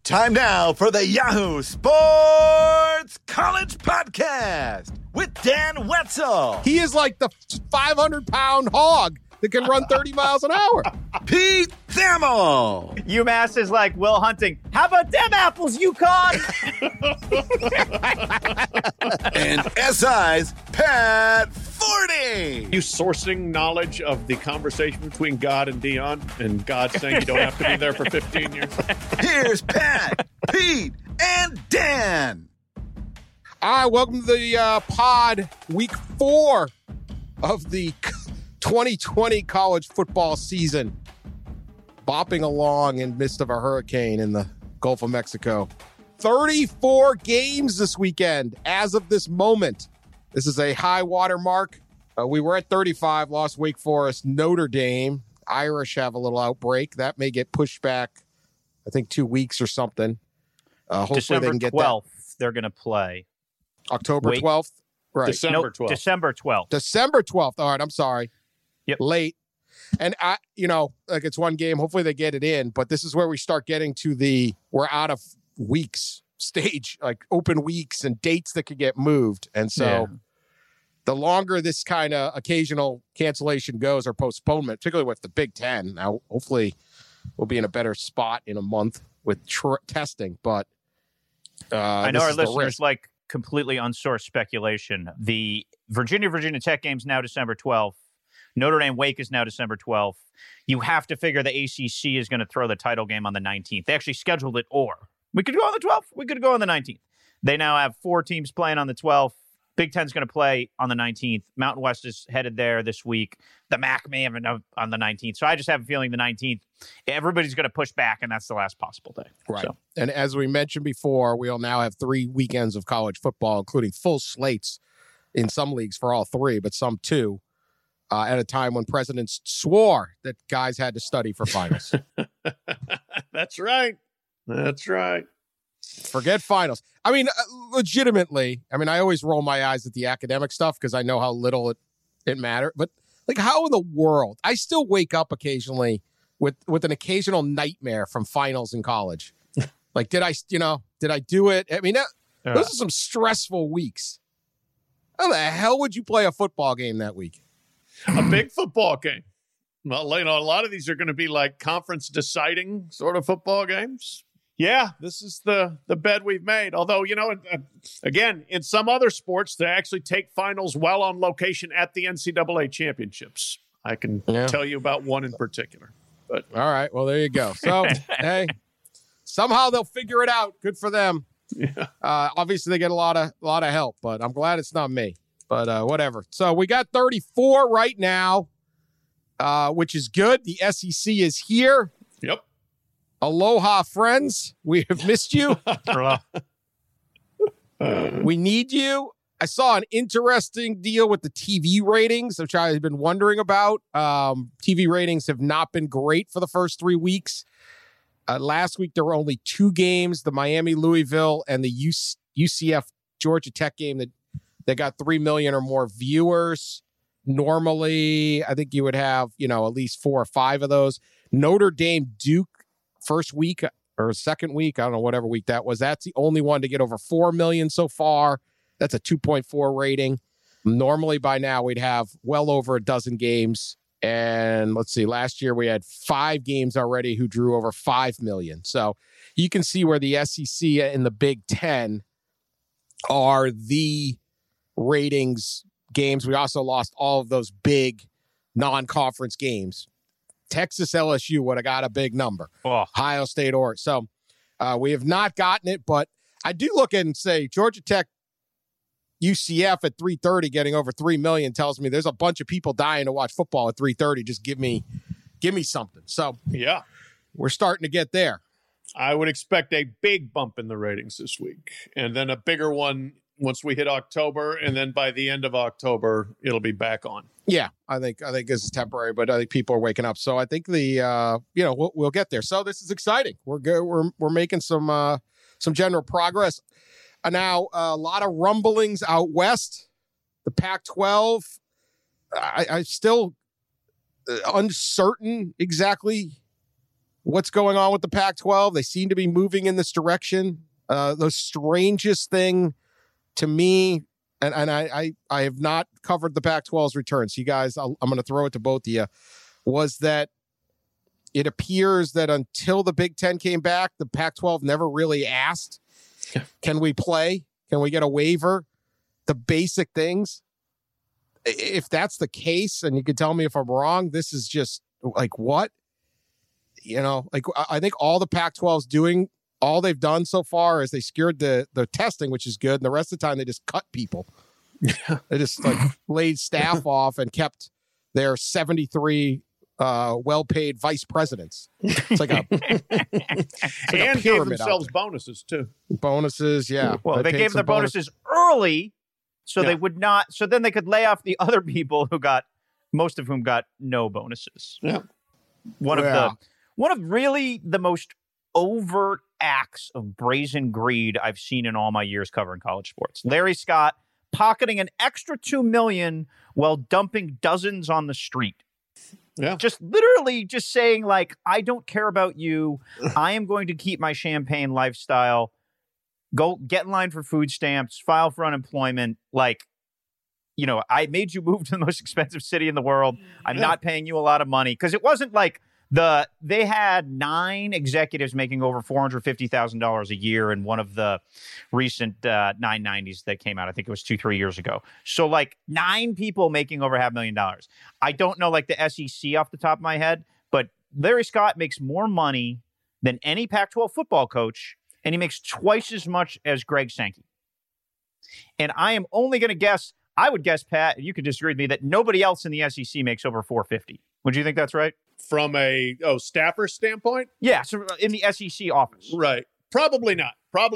Time now for the Yahoo Sports College Podcast with Dan Wetzel. He is like the 500-pound hog that can run 30 miles an hour. Pete Thamel. UMass is like Will Hunting. How about them apples, UConn? And SI's Pat Forty. You sourcing knowledge of the conversation between God and Dion, and God saying you don't have to be there for 15 years. Here's Pat, Pete, and Dan. All right, welcome to the pod, week 4 of the 2020 college football season. Bopping along in midst of a hurricane in the Gulf of Mexico. 34 games this weekend as of this moment. This is a high water mark. We were at 35, lost Wake Forest, Notre Dame. Irish have a little outbreak. That may get pushed back, I think, 2 weeks or something. Hopefully December they can get 12th, they're going to play. October Wake. 12th? Right. December 12th. December 12th. December 12th. All right, I'm sorry. Yep. Late. And, like it's one game. Hopefully they get it in. But this is where we start getting to the we're out of weeks stage, like open weeks and dates that could get moved. And so the longer this kind of occasional cancellation goes or postponement, particularly with the Big Ten, now hopefully we'll be in a better spot in a month with testing. But I know our listeners like completely unsourced speculation. The Virginia Tech game's now December 12th. Notre Dame Wake is now December 12th. You have to figure the ACC is going to throw the title game on the 19th. They actually scheduled it, or we could go on the 12th. We could go on the 19th. They now have 4 teams playing on the 12th. Big Ten's going to play on the 19th. Mountain West is headed there this week. The MAC may have enough on the 19th. So I just have a feeling the 19th, everybody's going to push back, and that's the last possible day. Right. So. And as we mentioned before, we'll now have 3 weekends of college football, including full slates in some leagues for all 3, but some 2, at a time when presidents swore that guys had to study for finals. That's right. That's right. Forget finals. I mean, legitimately, I always roll my eyes at the academic stuff because I know how little it matters. But, like, how in the world? I still wake up occasionally with an occasional nightmare from finals in college. Like, did I do it? I mean, those are some stressful weeks. How the hell would you play a football game that week? A big football game. Well, a lot of these are going to be like conference deciding sort of football games. Yeah, this is the bed we've made. Although, again, in some other sports, they actually take finals well on location at the NCAA championships. I can tell you about one in particular. But all right, well, there you go. So, hey, somehow they'll figure it out. Good for them. Yeah. Obviously, they get a lot of help, but I'm glad it's not me. But whatever. So we got 34 right now, which is good. The SEC is here. Yep. Aloha, friends. We have missed you. We need you. I saw an interesting deal with the TV ratings, which I had been wondering about. TV ratings have not been great for the first 3 weeks. Last week, there were only 2 games, the Miami-Louisville and the UCF-Georgia Tech game that got 3 million or more viewers. Normally, I think you would have, at least 4 or 5 of those. Notre Dame Duke first week or second week, I don't know, whatever week that was. That's the only one to get over 4 million so far. That's a 2.4 rating. Normally by now we'd have well over a dozen games. And let's see, last year we had 5 games already who drew over 5 million. So you can see where the SEC and the Big Ten are the ratings games. We also lost all of those big non-conference games. Texas LSU would have got a big number. Ohio State or so we have not gotten it, but I do look at and say Georgia Tech UCF at 3:30 getting over 3 million tells me there's a bunch of people dying to watch football at 3:30. Just give me something. So yeah, we're starting to get there. I would expect a big bump in the ratings this week, and then a bigger one once we hit October, and then by the end of October, it'll be back on. Yeah, I think this is temporary, but I think people are waking up. So I think we'll get there. So this is exciting. We're good. We're making some general progress. Now a lot of rumblings out west. The Pac-12. I still uncertain exactly what's going on with the Pac-12. They seem to be moving in this direction. The strangest thing to me, and I have not covered the Pac-12's return, so you guys, I'm going to throw it to both of you, was that it appears that until the Big Ten came back, the Pac-12 never really asked, can we play? Can we get a waiver? The basic things. If that's the case, and you can tell me if I'm wrong, this is just like, what? You know, like, I think all the Pac-12's doing, all they've done so far is they secured the testing, which is good. And the rest of the time, they just cut people. They just like laid staff off and kept their 73 well-paid vice presidents. It's like a and gave themselves bonuses too. Bonuses, yeah. Well, they gave their bonuses early, so they would not. So then they could lay off the other people who got, most of whom got no bonuses. Yeah. One of really the most overt acts of brazen greed I've seen in all my years covering college sports. Larry Scott pocketing an extra $2 million while dumping dozens on the street. Yeah. Just literally just saying, like, I don't care about you. I am going to keep my champagne lifestyle. Go get in line for food stamps, file for unemployment. Like, you know, I made you move to the most expensive city in the world. I'm not paying you a lot of money. Because it wasn't like they had 9 executives making over $450,000 a year in one of the recent 990s that came out. I think it was 2-3 years ago. So like 9 people making over $500,000. I don't know like the SEC off the top of my head, but Larry Scott makes more money than any Pac-12 football coach, and he makes twice as much as Greg Sankey. And I am only going to guess, I would guess, Pat, you could disagree with me, that nobody else in the SEC makes over $450. Would you think that's right? From a staffer standpoint? Yeah, so in the SEC office. Right. Probably not.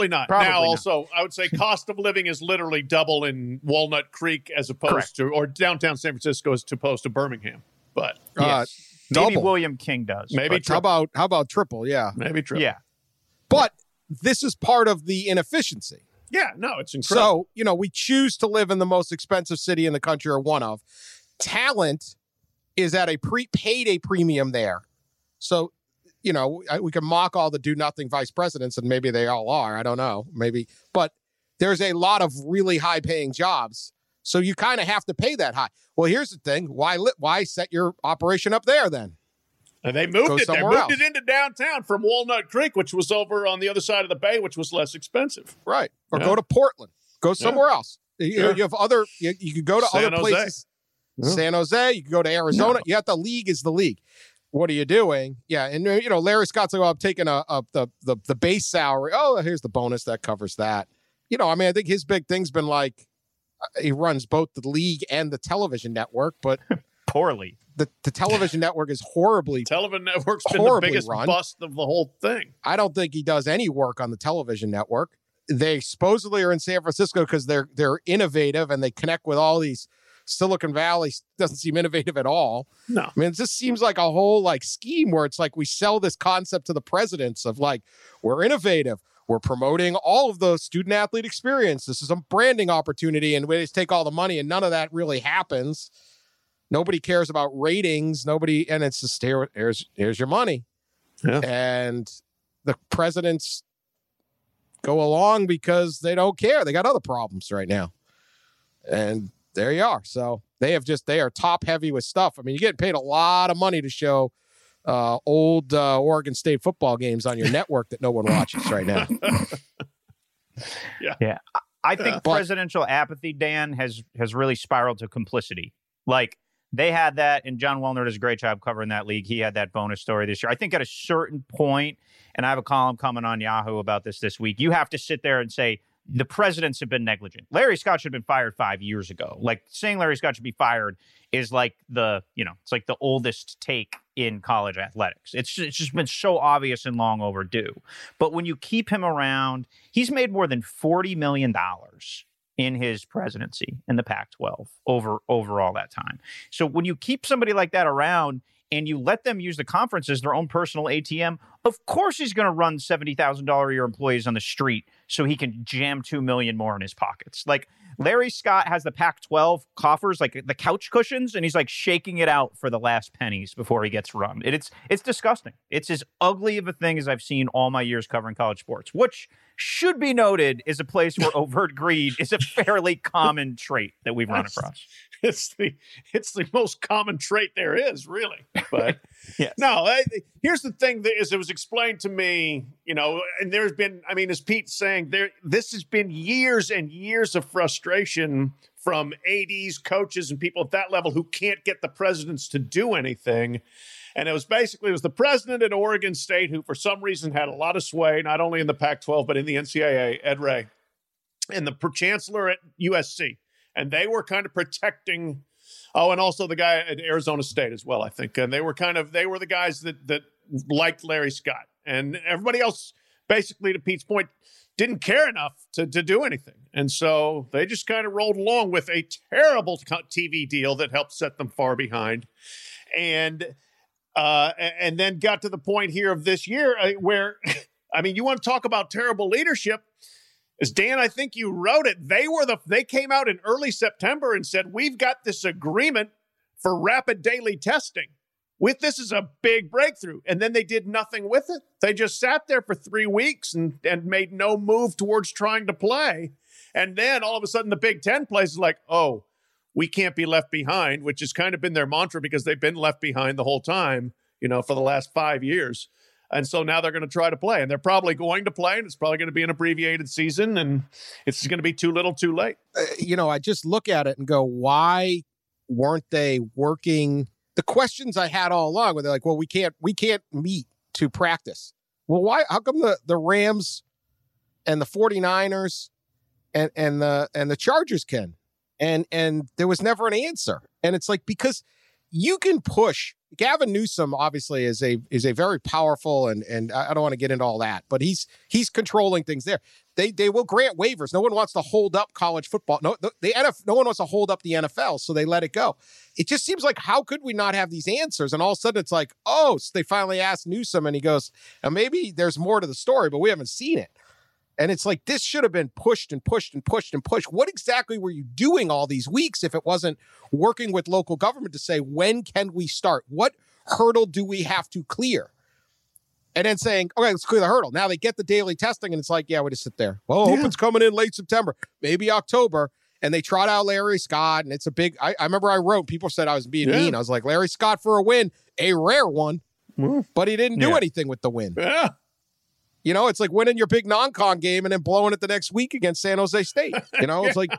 Also, I would say cost of living is literally double in Walnut Creek as opposed to, or downtown San Francisco as opposed to Birmingham. But maybe William King does. Maybe how about triple? Yeah. Maybe triple. Yeah. But this is part of the inefficiency. Yeah, no, it's incredible. So, we choose to live in the most expensive city in the country, or one of. Talent is at paid a premium there. So, we can mock all the do-nothing vice presidents, and maybe they all are. I don't know. Maybe. But there's a lot of really high-paying jobs. So you kind of have to pay that high. Well, here's the thing. Why set your operation up there then? And they moved it. They moved it into downtown from Walnut Creek, which was over on the other side of the bay, which was less expensive. Right. Or go to Portland. Go somewhere else. You have other, you could go to other places. San Jose. You can go to Arizona. You have the league is the league. What are you doing? Yeah. And, Larry Scott's like, well, I'm taking the base salary. Oh, here's the bonus that covers that. I think his big thing's been like, he runs both the league and the television network, but poorly. The television network is horribly. Television network's been the biggest bust of the whole thing. I don't think he does any work on the television network. They supposedly are in San Francisco because they're innovative and they connect with all these. Silicon Valley doesn't seem innovative at all. No. I mean, it just seems like a whole scheme where it's like we sell this concept to the presidents of we're innovative. We're promoting all of the student athlete experience. This is a branding opportunity, and we just take all the money, and none of that really happens. Nobody cares about ratings. And it's just here's your money. Yeah. And the presidents go along because they don't care. They got other problems right now. And there you are. So they are top heavy with stuff. I mean, you're getting paid a lot of money to show old Oregon State football games on your network that no one watches right now. Yeah. I think presidential apathy, Dan, has really spiraled to complicity. They had that, and John Wellner does a great job covering that league. He had that bonus story this year. I think at a certain point, and I have a column coming on Yahoo about this week, you have to sit there and say, the presidents have been negligent. Larry Scott should have been fired 5 years ago. Saying Larry Scott should be fired is it's like the oldest take in college athletics. It's just been so obvious and long overdue. But when you keep him around, he's made more than $40 million in his presidency in the Pac-12 over all that time. So when you keep somebody like that around and you let them use the conference as their own personal ATM, of course he's going to run $70,000 a year employees on the street so he can jam $2 million more in his pockets. Larry Scott has the Pac-12 coffers, like the couch cushions, and he's like shaking it out for the last pennies before he gets run. It's disgusting. It's as ugly of a thing as I've seen all my years covering college sports, which should be noted is a place where overt greed is a fairly common trait that we've run across. It's the most common trait there is, really. But yes. No, here's the thing that is, it was explained to me, and there's been, as Pete's saying, this has been years and years of frustration from ADs, coaches, and people at that level who can't get the presidents to do anything. And it was the president at Oregon State who, for some reason, had a lot of sway, not only in the Pac-12, but in the NCAA, Ed Ray, and the chancellor at USC. And they were kind of protecting, and also the guy at Arizona State as well, I think. And they were the guys that liked Larry Scott. And everybody else, basically, to Pete's point, didn't care enough to do anything. And so they just kind of rolled along with a terrible TV deal that helped set them far behind. And then got to the point here of this year where, you want to talk about terrible leadership. As Dan, I think you wrote it, they came out in early September and said, we've got this agreement for rapid daily testing. This is a big breakthrough. And then they did nothing with it. They just sat there for 3 weeks and made no move towards trying to play. And then all of a sudden the Big Ten plays like, we can't be left behind, which has kind of been their mantra because they've been left behind the whole time, for the last 5 years. And so now they're going to try to play, and they're probably going to play, and it's probably going to be an abbreviated season, and it's going to be too little too late. I just look at it and go, why weren't they working? The questions I had all along were they're like, well, we can't meet to practice. Well, why? How come the Rams and the 49ers and the Chargers can? And there was never an answer. And it's like, because you can push. Gavin Newsom obviously is a very powerful and I don't want to get into all that, but he's controlling things there. They will grant waivers. No one wants to hold up college football. No one wants to hold up the NFL, so they let it go. It just seems like, how could we not have these answers? And all of a sudden it's like, so they finally asked Newsom, and he goes, now maybe there's more to the story, but we haven't seen it. And it's like, this should have been pushed and pushed and pushed and pushed. What exactly were you doing all these weeks if it wasn't working with local government to say, when can we start? What hurdle do we have to clear? And then saying, okay, let's clear the hurdle. Now they get the daily testing, and it's like, we just sit there. Well, I hope it's coming in late September, maybe October. And they trot out Larry Scott, and it's a big, I remember I wrote, people said I was being mean. I was like, Larry Scott for a win, a rare one, but he didn't do anything with the win. Yeah. It's like winning your big non-con game and then blowing it the next week against San Jose State. It's like,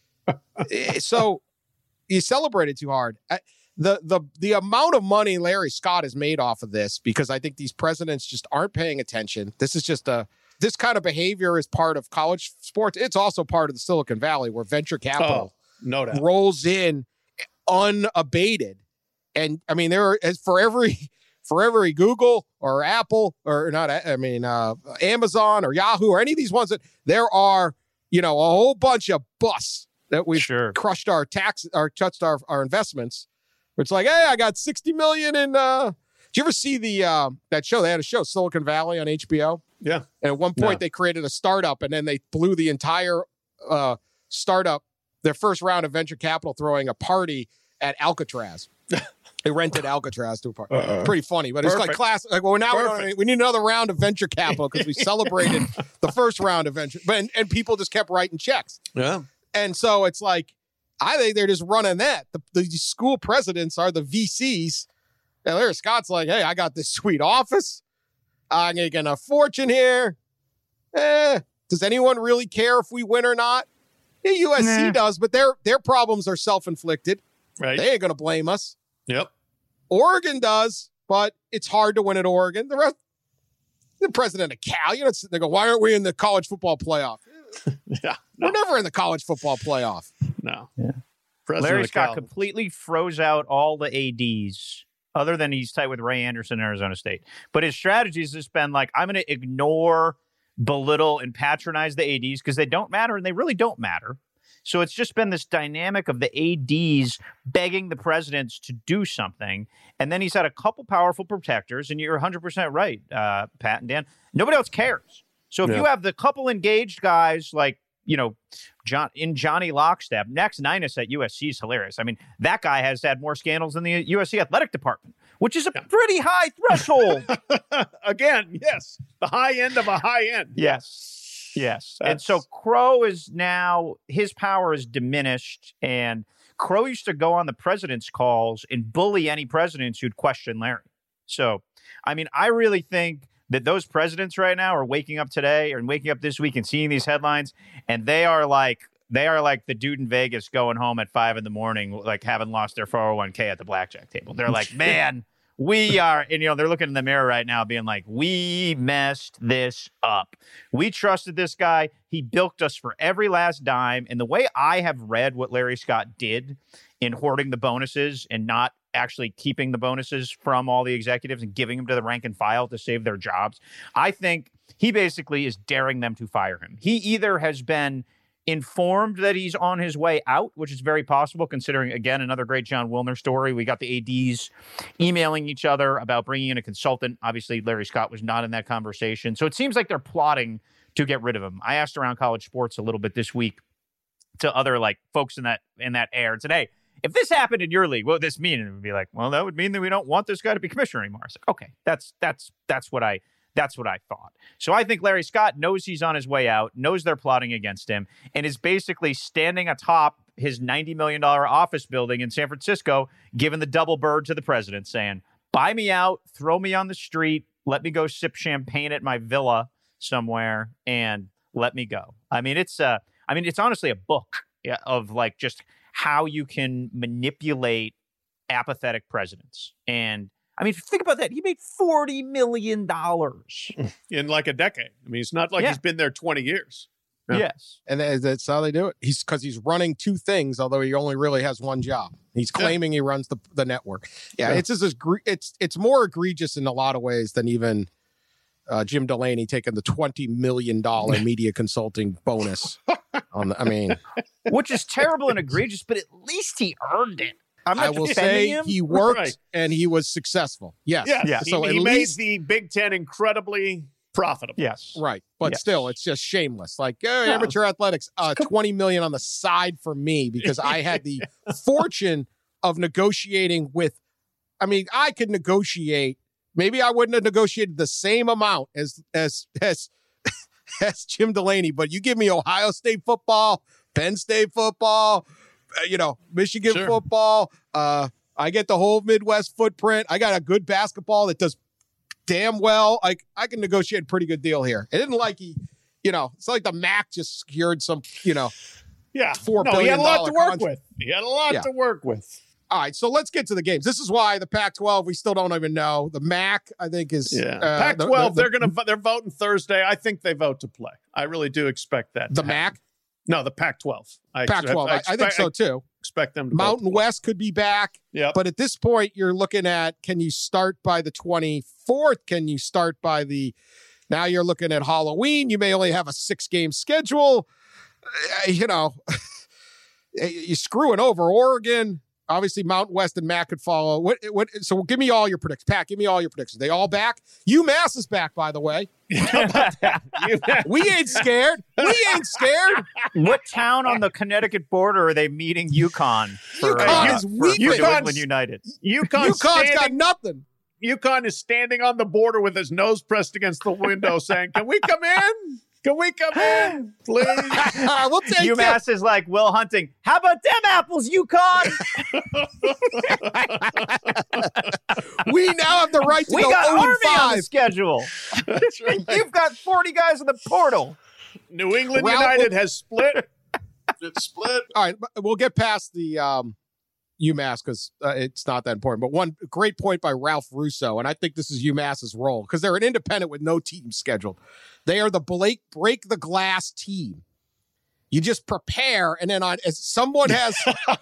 so you celebrated too hard. The amount of money Larry Scott has made off of this, because I think these presidents just aren't paying attention. This is just this kind of behavior is part of college sports. It's also part of the Silicon Valley, where venture capital no doubt rolls in unabated. And there is for every Google or Apple or not, Amazon or Yahoo or any of these ones, that there are, a whole bunch of busts that we've crushed our tax or touched our investments. It's like, hey, I got $60 million in. Did you ever see that show? They had a show, Silicon Valley, on HBO. Yeah. And at one point they created a startup, and then they blew the entire startup, their first round of venture capital, throwing a party at Alcatraz. They rented Alcatraz to a party. Pretty funny, but it's like class. Like, well, now we need another round of venture capital because we celebrated the first round of venture, and people just kept writing checks. Yeah, and so it's like, I think they're just running that. The school presidents are the VCs, and Larry Scott's like, hey, I got this sweet office. I'm making a fortune here. Does anyone really care if we win or not? Yeah, USC does, but their problems are self-inflicted. Right, they ain't gonna blame us. Yep. Oregon does, but it's hard to win at Oregon. The president of Cal, they go, why aren't we in the college football playoff? We're never in the college football playoff. No. Yeah. Larry Scott completely froze out all the ADs, other than he's tight with Ray Anderson in Arizona State. But his strategy has just been like, I'm going to ignore, belittle, and patronize the ADs because they don't matter, and they really don't matter. So it's just been this dynamic of the ADs begging the presidents to do something. And then he's had a couple powerful protectors, and you're 100% right, Pat and Dan. Nobody else cares. So if you have the couple engaged guys like Johnny Lockstep. Max Ninus at USC is hilarious. I mean, that guy has had more scandals than the USC athletic department, which is a pretty high threshold. Again, yes. The high end of a high end. Yes. And so Crow is now, his power is diminished. And Crow used to go on the president's calls and bully any presidents who'd question Larry. So, I mean, I really think that those presidents right now are waking up today or waking up this week and seeing these headlines, and they are like the dude in Vegas going home at 5 a.m, like having lost their 401k at the blackjack table. They're like, man, we are, and they're looking in the mirror right now being like, we messed this up. We trusted this guy. He bilked us for every last dime. And the way I have read what Larry Scott did in hoarding the bonuses and not actually keeping the bonuses from all the executives and giving them to the rank and file to save their jobs, I think he basically is daring them to fire him. He either has been informed that he's on his way out, which is very possible considering, again, another great John Wilner story. We got the ADs emailing each other about bringing in a consultant. Obviously, Larry Scott was not in that conversation. So it seems like they're plotting to get rid of him. I asked around college sports a little bit this week to other folks in that air and said, hey, if this happened in your league, what would this mean? And it would be like, well, that would mean that we don't want this guy to be commissioner anymore. I was like, okay, that's what I thought. So I think Larry Scott knows he's on his way out, knows they're plotting against him, and is basically standing atop his $90 million office building in San Francisco, giving the double bird to the president, saying, buy me out, throw me on the street, let me go sip champagne at my villa somewhere, and let me go. I mean, it's honestly a book of just how you can manipulate apathetic presidents. And I mean, think about that. He made $40 million in like a decade. I mean, it's not like he's been there 20 years. Yeah. Yes. And that's how they do it. He's running two things, although he only really has one job. He's claiming he runs the network. Yeah. It's just it's more egregious in a lot of ways than even Jim Delaney taking the $20 million media consulting bonus. Which is terrible and egregious, but at least he earned it. I will say he worked and he was successful. Yes. So he made the Big Ten incredibly profitable. Yes. Right. But still, it's just shameless. Amateur athletics, $20 million on the side for me because I had the fortune of negotiating with, I could negotiate. Maybe I wouldn't have negotiated the same amount as Jim Delaney, but you give me Ohio State football, Penn State football, Michigan football. I get the whole Midwest footprint. I got a good basketball that does damn well. I can negotiate a pretty good deal here. It didn't it's like the MAC just secured some, $4 billion. He had a lot to work with. He had a lot to work with. All right, so let's get to the games. This is why the Pac-12, we still don't even know. The MAC, I think, is Pac-12. They're voting Thursday. I think they vote to play. I really do expect that. The MAC? No, the Pac-12. Pac-12. I think so too. Expect them to. Mountain West could be back. Yeah. But at this point, you're looking at: can you start by the 24th? Can you start by the? Now you're looking at Halloween. You may only have a 6-game schedule. You're screwing over Oregon. Obviously, Mountain West and MAC could follow. So give me all your predictions. Pat, give me all your predictions. They all back? UMass is back, by the way. We ain't scared. What town on the Connecticut border are they meeting UConn for New England United? UConn's got nothing. UConn is standing on the border with his nose pressed against the window saying, can we come in? Can we come in, please? We'll take UMass is like Will Hunting. How about them apples, UConn? We now have the right to go 0-5. We got Army on the schedule. That's right. You've got 40 guys in the portal. New England United has split. It's split. All right, we'll get past the UMass because it's not that important. But one great point by Ralph Russo, and I think this is UMass's role because they're an independent with no team scheduled. They are the break the glass team. You just prepare, and then as someone gets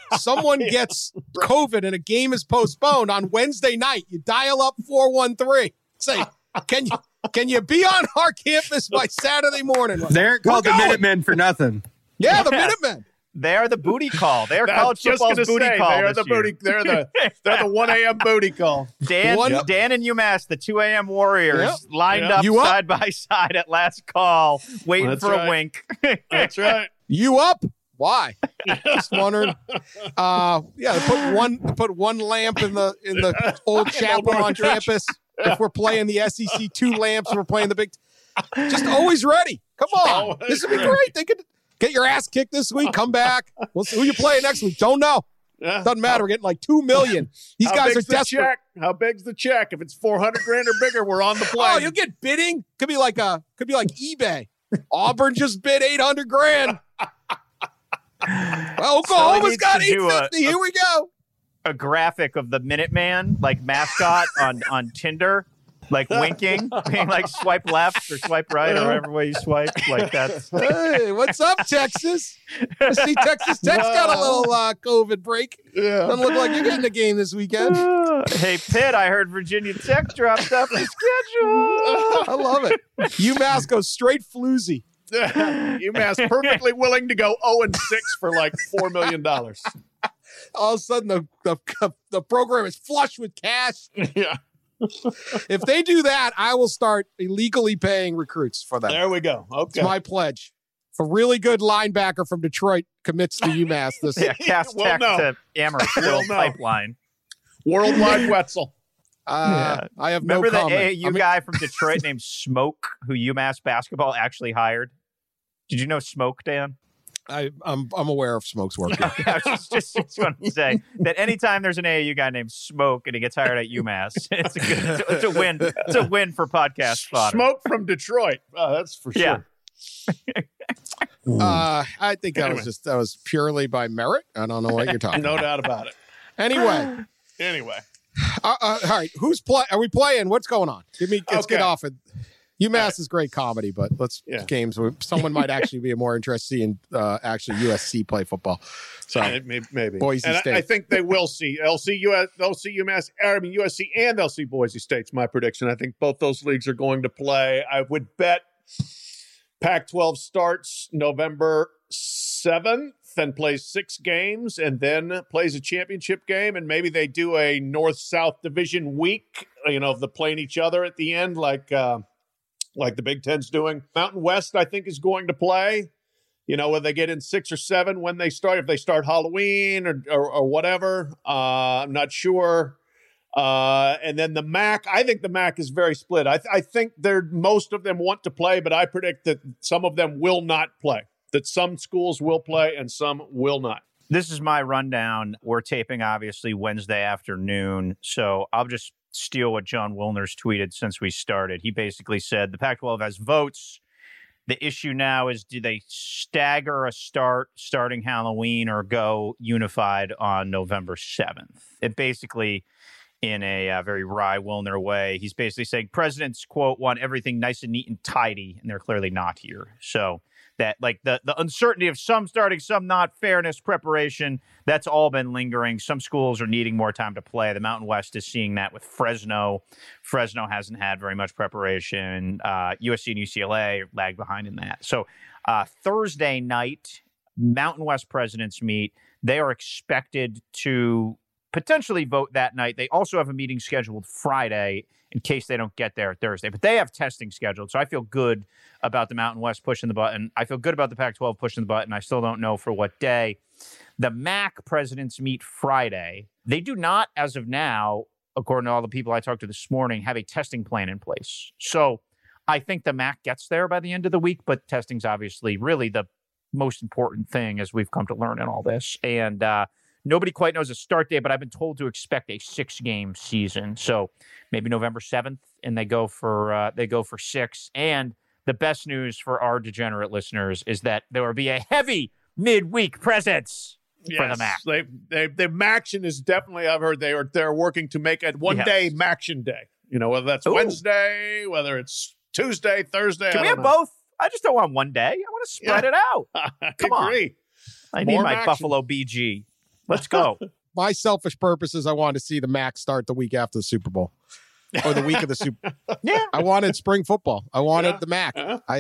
COVID and a game is postponed on Wednesday night, you dial up 413. Say, can you be on our campus by Saturday morning? They're called the Minutemen for nothing. Yeah, the Minutemen. They are the booty call. They are college football's booty call. They're the 1 a.m. booty call. Dan and UMass, the 2 a.m. Warriors, lined up side by side at last call, waiting for a wink. That's right. You up? Why? Just wondering. They put one lamp in the old chapel on campus. If we're playing the SEC, 2 lamps. We're playing the big. Just always ready. Come on, this would be great. They could get your ass kicked this week. Come back. We'll see who you play next week. Don't know. Doesn't matter. We're getting like $2 million. These guys are desperate. Check? How big's the check? If it's $400,000 or bigger, we're on the plane. Oh, you'll get bidding. Could be like eBay. Auburn just bid $800,000. Well, Oklahoma's got $850. Here we go. A graphic of the Minuteman mascot on Tinder, winking, being swipe left or swipe right or whatever way you swipe. That's. Hey, what's up, Texas? I see Texas Tech's got a little COVID break. Yeah. Doesn't look like you're getting a game this weekend. Hey, Pitt, I heard Virginia Tech dropped off the schedule. I love it. UMass goes straight floozy. UMass perfectly willing to go 0-6 for $4 million. All of a sudden, the program is flush with cash. Yeah. If they do that, I will start illegally paying recruits for them. There we go. Okay. It's my pledge. If a really good linebacker from Detroit commits to UMass this Cass Tech to Amherst pipeline. Worldwide Wetzel. I have Remember no comment. Remember the AAU guy from Detroit named Smoke, who UMass basketball actually hired? Did you know Smoke, Dan? I'm aware of Smoke's work. I was just want to say that anytime there's an AAU guy named Smoke and he gets hired at UMass, it's a win. It's a win for podcast fodder. Smoke from Detroit. Oh, that's for sure. I think that was purely by merit. I don't know what you're talking about. No doubt about it. Anyway. All right. Are we playing? What's going on? Let's get off it. UMass is great comedy, but games where someone might actually be more interested in actually USC play football. So maybe Boise State. I think they will see. They'll see UMass. USC, and they'll see Boise State's my prediction. I think both those leagues are going to play. I would bet Pac-12 starts November 7th and plays 6 games, and then plays a championship game, and maybe they do a North-South division week. Of the playing each other at the end, like the Big Ten's doing. Mountain West, I think, is going to play. Whether they get in 6 or 7 when they start, if they start Halloween or whatever, I'm not sure. And then the MAC, I think the MAC is very split. I think most of them want to play, but I predict that some of them will not play, that some schools will play and some will not. This is my rundown. We're taping, obviously, Wednesday afternoon, so I'll just steal what John Wilner's tweeted since we started. He basically said the Pac-12 has votes. The issue now is, do they stagger a starting Halloween or go unified on November 7th? It basically, in a very wry Wilner way, he's basically saying presidents, quote, want everything nice and neat and tidy, and they're clearly not here. So that the uncertainty of some starting, some not, fairness, preparation, that's all been lingering. Some schools are needing more time to play. The Mountain West is seeing that with Fresno. Fresno hasn't had very much preparation. USC and UCLA lag behind in that. So Thursday night, Mountain West presidents meet. They are expected to potentially vote that night. They also have a meeting scheduled Friday in case they don't get there Thursday. But they have testing scheduled, so I feel good about the Mountain West pushing the button. I feel good about the Pac-12 pushing the button. I still don't know for what day. The MAC presidents meet Friday. They do not, as of now, according to all the people I talked to this morning, have a testing plan in place. So I think the MAC gets there by the end of the week, but testing's obviously really the most important thing, as we've come to learn in all this. And nobody quite knows a start date, but I've been told to expect a 6-game season. So maybe November 7th, and they go for 6. And the best news for our degenerate listeners is that there will be a heavy midweek presence for the MAC. The MACtion is definitely, I've heard they're working to make it one-day MACtion day. Whether that's Wednesday, whether it's Tuesday, Thursday. Can we have both? I just don't want one day. I want to spread it out. Come on. I need my Buffalo BG. Let's go. My selfish purposes, I wanted to see the MAC start the week after the Super Bowl. Or the week of the Super Bowl. Yeah. I wanted spring football. I wanted the MAC.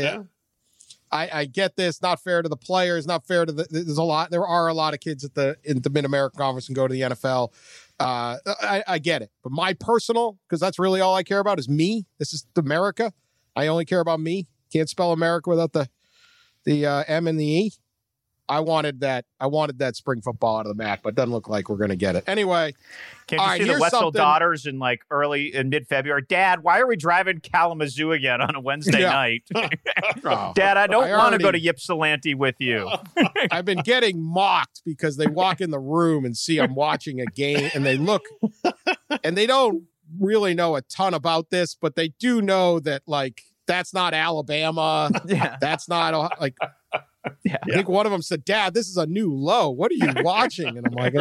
I get this. Not fair to the players. Not fair to there are a lot of kids in the Mid-American Conference and go to the NFL. I get it. But my personal, because that's really all I care about, is me. This is America. I only care about me. Can't spell America without the M and the E. I wanted that spring football out of the MAC, but it doesn't look like we're going to get it. Anyway. Can't you see the Wetzel daughters in mid-February? Dad, why are we driving Kalamazoo again on a Wednesday night? Dad, I don't want to go to Ypsilanti with you. I've been getting mocked because they walk in the room and see I'm watching a game and they look and they don't really know a ton about this, but they do know that that's not Alabama. Yeah. That's not I think one of them said, Dad, this is a new low. What are you watching? And I'm like,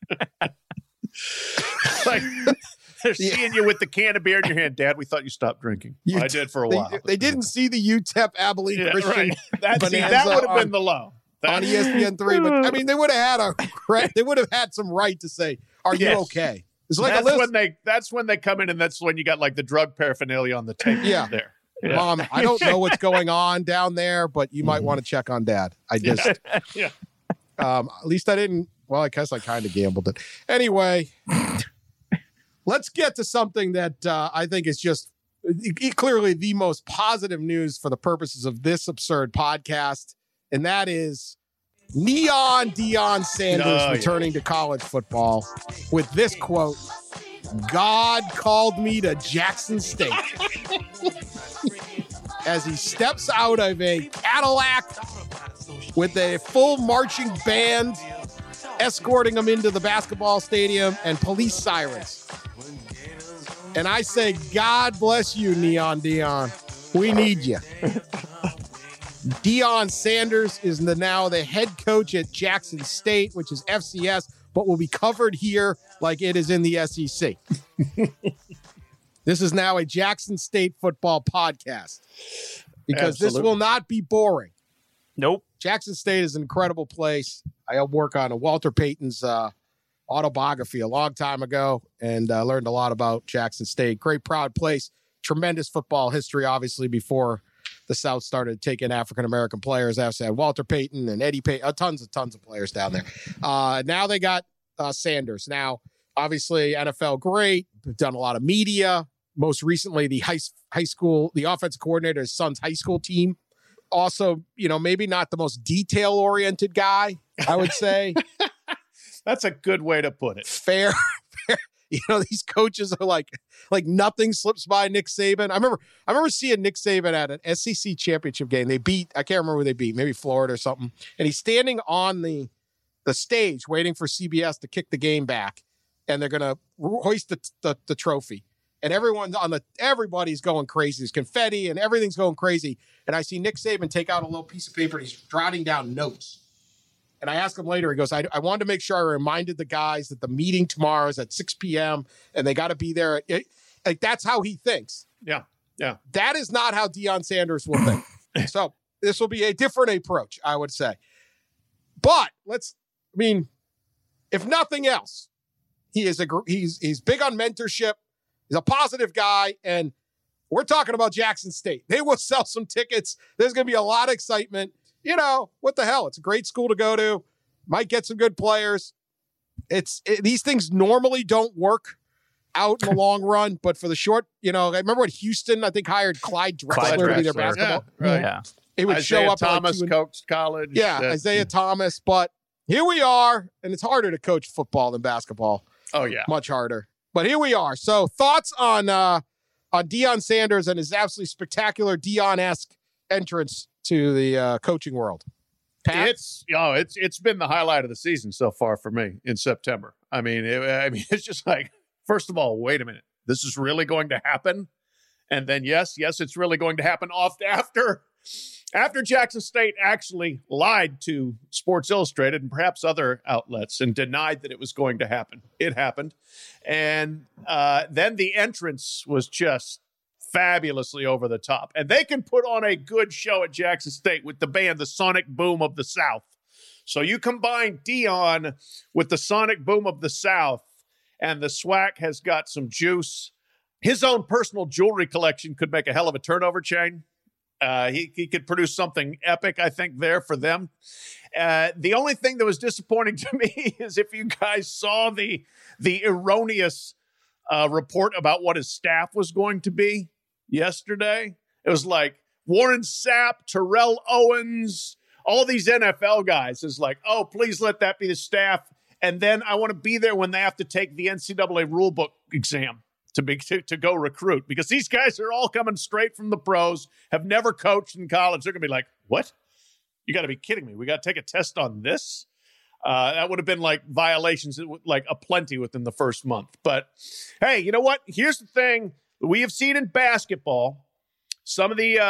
they're seeing you with the can of beer in your hand. Dad, we thought you stopped drinking. I did for a while. They didn't see the UTEP Abilene Christian. Right. That would have been the low. On ESPN3. But I mean, they would have had some right to say, are you okay? It's like that's when they come in, and that's when you got the drug paraphernalia on the table there. Yeah. Mom, I don't know what's going on down there, but you might want to check on Dad. I just, at least I didn't. Well, I guess I kind of gambled it. Anyway, let's get to something that I think is just clearly the most positive news for the purposes of this absurd podcast, and that is Neon Deion Sanders returning to college football with this quote: "God called me to Jackson State." As he steps out of a Cadillac with a full marching band escorting him into the basketball stadium and police sirens. And I say, God bless you, Neon Deion. We need you. Deion Sanders is now the head coach at Jackson State, which is FCS, but will be covered here like it is in the SEC. This is now a Jackson State football podcast because This will not be boring. Nope. Jackson State is an incredible place. I helped work on Walter Payton's autobiography a long time ago and learned a lot about Jackson State. Great, proud place. Tremendous football history, obviously, before the South started taking African-American players. After had Walter Payton and Eddie Payton, tons of players down there. Now they got Sanders. Now, obviously, NFL great. Done a lot of media. Most recently, the high school, the offensive coordinator, his son's high school team. Also, maybe not the most detail-oriented guy, I would say. That's a good way to put it. Fair. These coaches are like nothing slips by Nick Saban. I remember seeing Nick Saban at an SEC championship game. They beat, I can't remember who they beat, maybe Florida or something. And he's standing on the stage waiting for CBS to kick the game back. And they're going to hoist the trophy. And everybody's going crazy. There's confetti and everything's going crazy. And I see Nick Saban take out a little piece of paper and he's jotting down notes. And I asked him later, he goes, I wanted to make sure I reminded the guys that the meeting tomorrow is at 6 p.m. and they got to be there. That's how he thinks. Yeah. Yeah. That is not how Deion Sanders will think. So this will be a different approach, I would say. But if nothing else, he's big on mentorship. He's a positive guy, and we're talking about Jackson State. They will sell some tickets. There's going to be a lot of excitement. What the hell? It's a great school to go to. Might get some good players. These things normally don't work out in the long run, but for the short, I remember when Houston, I think, hired Clyde Drexler to be their basketball. Yeah, right. Yeah. He would Isaiah show up. Thomas coached college. Yeah, Isaiah Thomas. But here we are, and it's harder to coach football than basketball. Oh, yeah. Much harder. But here we are. So thoughts on Deion Sanders and his absolutely spectacular Deion-esque entrance to the coaching world. Pat? It's been the highlight of the season so far for me in September. It's just like, first of all, wait a minute. This is really going to happen? And then, yes, it's really going to happen after Jackson State actually lied to Sports Illustrated and perhaps other outlets and denied that it was going to happen. It happened. And then the entrance was just fabulously over the top. And they can put on a good show at Jackson State with the band, the Sonic Boom of the South. So you combine Deion with the Sonic Boom of the South, and the SWAC has got some juice. His own personal jewelry collection could make a hell of a turnover chain. He could produce something epic, I think, there for them. The only thing that was disappointing to me is if you guys saw the erroneous report about what his staff was going to be yesterday. It was like Warren Sapp, Terrell Owens, all these NFL guys is like, oh, please let that be the staff. And then I want to be there when they have to take the NCAA rulebook exam to go recruit, because these guys are all coming straight from the pros, have never coached in college. They're going to be like, what? You got to be kidding me. We got to take a test on this? That would have been like violations, like aplenty within the first month. But hey, you know what? Here's the thing. We have seen in basketball, some of the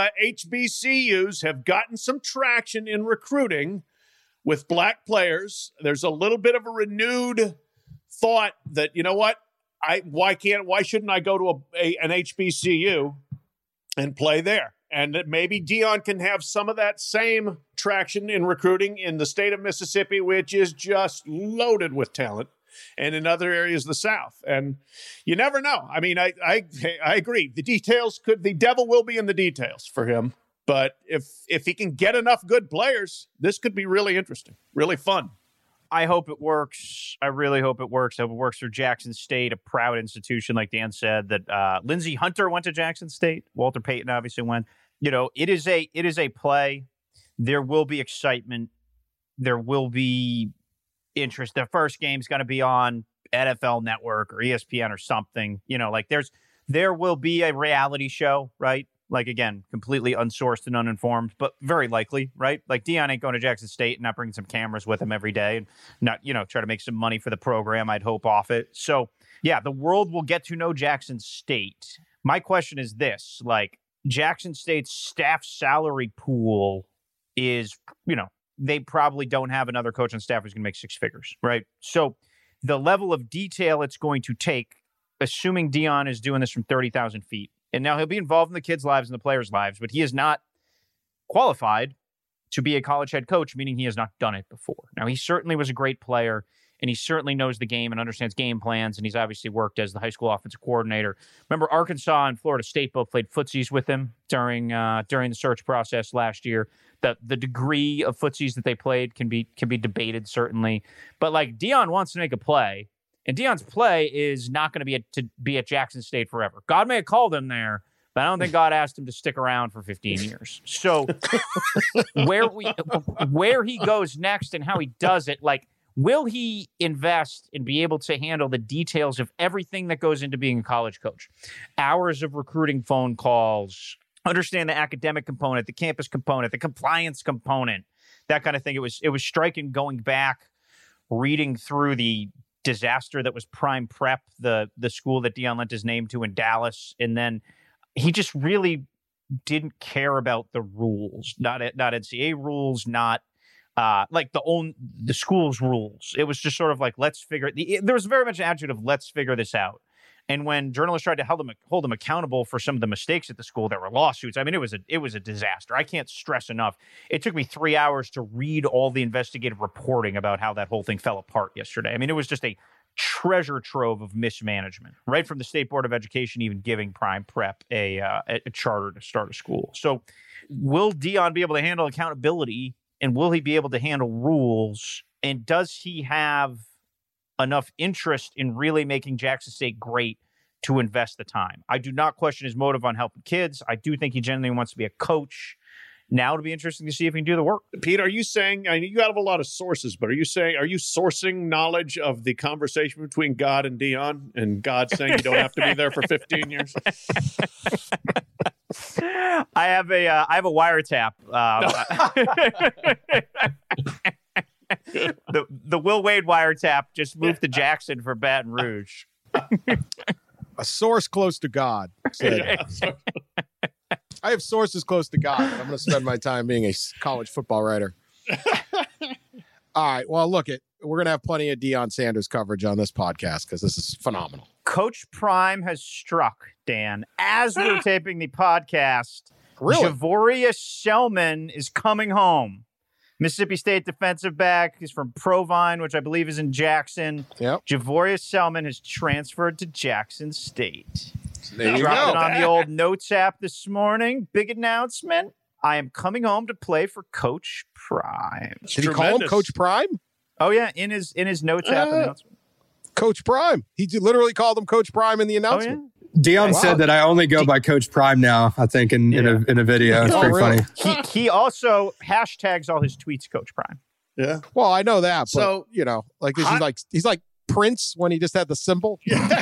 HBCUs have gotten some traction in recruiting with black players. There's a little bit of a renewed thought that, you know what? Why shouldn't I go to an HBCU and play there? And that maybe Deion can have some of that same traction in recruiting in the state of Mississippi, which is just loaded with talent, and in other areas of the South. And you never know. I mean, I agree. The devil will be in the details for him. But if he can get enough good players, this could be really interesting, really fun. I hope it works. I really hope it works. I hope it works for Jackson State, a proud institution, like Dan said, that Lindsey Hunter went to Jackson State. Walter Payton obviously went. You know, it is a play. There will be excitement. There will be interest. The first game's going to be on NFL Network or ESPN or something. You know, like there will be a reality show, right? Like, again, completely unsourced and uninformed, but very likely, right? Like, Deion ain't going to Jackson State and not bringing some cameras with him every day and not, try to make some money for the program, I'd hope, off it. So, yeah, the world will get to know Jackson State. My question is this, like, Jackson State's staff salary pool is, they probably don't have another coach on staff who's going to make six figures, right? So the level of detail it's going to take, assuming Deion is doing this from 30,000 feet, and now he'll be involved in the kids' lives and the players' lives, but he is not qualified to be a college head coach, meaning he has not done it before. Now, he certainly was a great player, and he certainly knows the game and understands game plans, and he's obviously worked as the high school offensive coordinator. Remember, Arkansas and Florida State both played footsies with him during the search process last year. The degree of footsies that they played can be debated, certainly. But, like, Deion wants to make a play, and Deion's play is not going to be at Jackson State forever. God may have called him there, but I don't think God asked him to stick around for 15 years. So where he goes next and how he does it, like, will he invest and be able to handle the details of everything that goes into being a college coach? Hours of recruiting phone calls, understand the academic component, the campus component, the compliance component, that kind of thing. It was striking going back, reading through the disaster that was Prime Prep, the school that Deion lent his name to in Dallas. And then he just really didn't care about the rules, not NCAA rules, not like the school's rules. It was just sort of like, there was very much an attitude of let's figure this out. And when journalists tried to hold him accountable for some of the mistakes at the school, there were lawsuits. I mean, it was a disaster. I can't stress enough. It took me 3 hours to read all the investigative reporting about how that whole thing fell apart yesterday. I mean, it was just a treasure trove of mismanagement, right from the State Board of Education even giving Prime Prep a charter to start a school. So will Deion be able to handle accountability, and will he be able to handle rules? And does he have enough interest in really making Jackson State great to invest the time? I do not question his motive on helping kids. I do think he genuinely wants to be a coach. Now it'll be interesting to see if he can do the work. Pete, are you saying, I know you have a lot of sources, but are you sourcing knowledge of the conversation between God and Deion, and God saying you don't have to be there for 15 years? I have a wiretap. The Will Wade wiretap just moved to Jackson for Baton Rouge. A source close to God said, I have sources close to God. I'm going to spend my time being a college football writer. All right. Well, we're going to have plenty of Deion Sanders coverage on this podcast because this is phenomenal. Coach Prime has struck, Dan. As we're taping the podcast, really? Javorius Selman is coming home. Mississippi State defensive back. He's from Provine, which I believe is in Jackson. Yep. Javorius Selman has transferred to Jackson State. There you Dropped go. it on the old Notes app this morning. Big announcement. I am coming home to play for Coach Prime. Did he call him Coach Prime? Oh, yeah. In his Notes app announcement. Coach Prime. He literally called him Coach Prime in the announcement. Oh, Dion said that I only go by Coach Prime now, I think, in a video. It's pretty funny. He also hashtags all his tweets Coach Prime. Yeah. Well, I know that, but, So, like he's like Prince when he just had the symbol.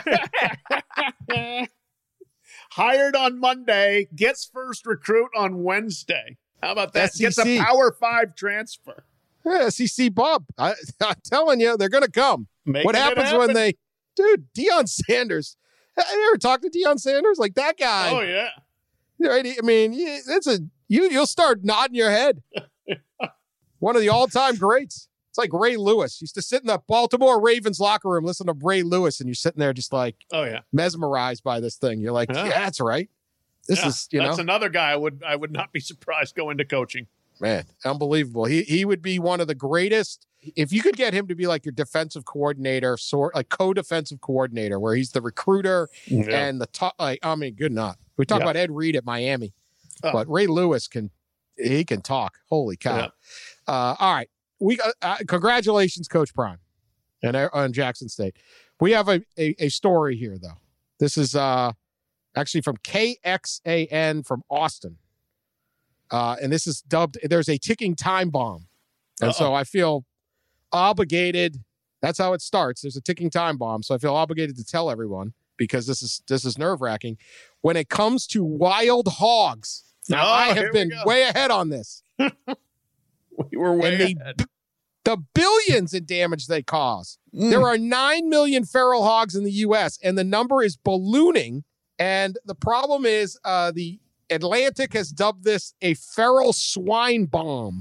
Hired on Monday, gets first recruit on Wednesday. How about that? SEC. Gets a Power 5 transfer. Yeah, SEC Bob. I'm telling you, they're going to come. What happens when they... Dude, Deion Sanders. Have you ever talked to Deion Sanders? Like that guy. Oh, yeah. Right? I mean, you'll start nodding your head. One of the all-time greats. It's like Ray Lewis. Used to sit in the Baltimore Ravens locker room, listen to Ray Lewis, and you're sitting there just like mesmerized by this thing. You're like, yeah that's right. This is, That's another guy I would not be surprised go into coaching. Man, unbelievable. He would be one of the greatest. If you could get him to be like your defensive coordinator, like co-defensive coordinator, where he's the recruiter and the top, good enough. We talk about Ed Reed at Miami, but Ray Lewis can talk. Holy cow. Yeah. All right. We congratulations, Coach Prime, and on Jackson State. We have a story here, though. This is actually from KXAN from Austin. And this is dubbed, there's a ticking time bomb. And so I feel obligated. That's how it starts. There's a ticking time bomb. So I feel obligated to tell everyone, because this is nerve-wracking. When it comes to wild hogs, now I have been way ahead on this. We were way ahead. The billions in damage they cause. There are 9 million feral hogs in the U.S., and the number is ballooning. And the problem is the Atlantic has dubbed this a feral swine bomb.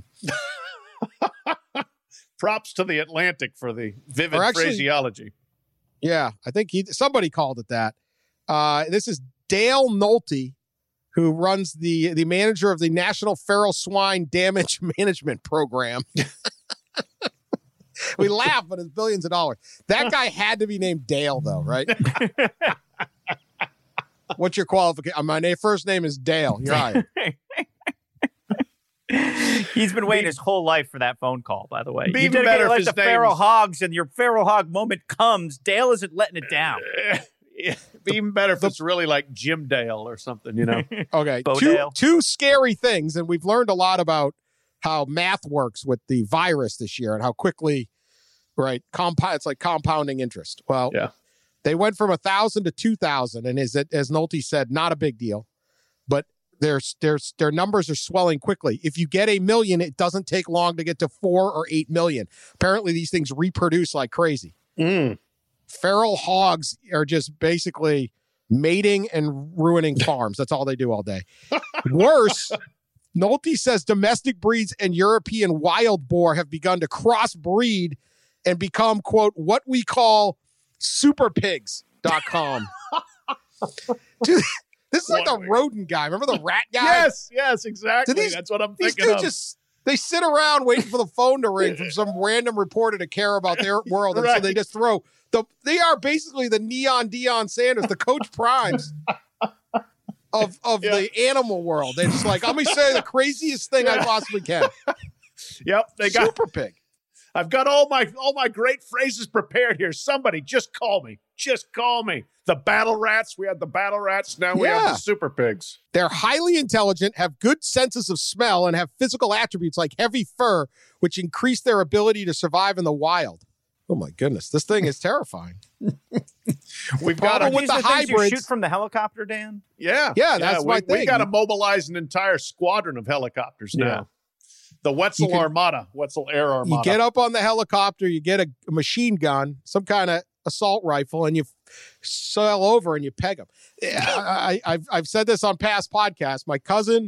Props to the Atlantic for the vivid phraseology. Yeah, I think somebody called it that. This is Dale Nolte, who runs the manager of the National Feral Swine Damage Management Program. We laugh, but it's billions of dollars. That guy had to be named Dale, though, right? What's your qualification? My first name is Dale. You're hired. He's been waiting his whole life for that phone call, by the way. Be you did better like if the his feral hogs, and your feral hog moment comes. Dale isn't letting it down. Be even better if it's really like Jim Dale or something, Okay, Bo two scary things, and we've learned a lot about how math works with the virus this year and how quickly, it's like compounding interest. Well, they went from 1,000 to 2,000, and as Nolte said, not a big deal, but their numbers are swelling quickly. If you get 1 million, it doesn't take long to get to 4 or 8 million. Apparently, these things reproduce like crazy. Feral hogs are just basically mating and ruining farms. That's all they do all day. Worse, Nolte says domestic breeds and European wild boar have begun to crossbreed and become, quote, what we call superpigs.com. Dude, this is like the rodent guy. Remember the rat guy? Yes, exactly. That's what I'm thinking of. They sit around waiting for the phone to ring from some random reporter to care about their world. And so they just they are basically the neon Deion Sanders, the Coach Primes of the animal world. They're just like, let me say the craziest thing I possibly can. Yep. They got Super Pig. I've got all my great phrases prepared here. Somebody just call me. Just call me. The battle rats. We had the battle rats. Now we have the super pigs. They're highly intelligent, have good senses of smell, and have physical attributes like heavy fur, which increase their ability to survive in the wild. Oh my goodness, this thing is terrifying. We've got with the hybrids. You shoot from the helicopter, Dan. Yeah, that's my thing. We got to mobilize an entire squadron of helicopters now. The Wetzel Armada, Wetzel Air Armada. You get up on the helicopter, you get a machine gun, some kind of assault rifle, and you sail over and you peg them. I've said this on past podcasts. My cousin,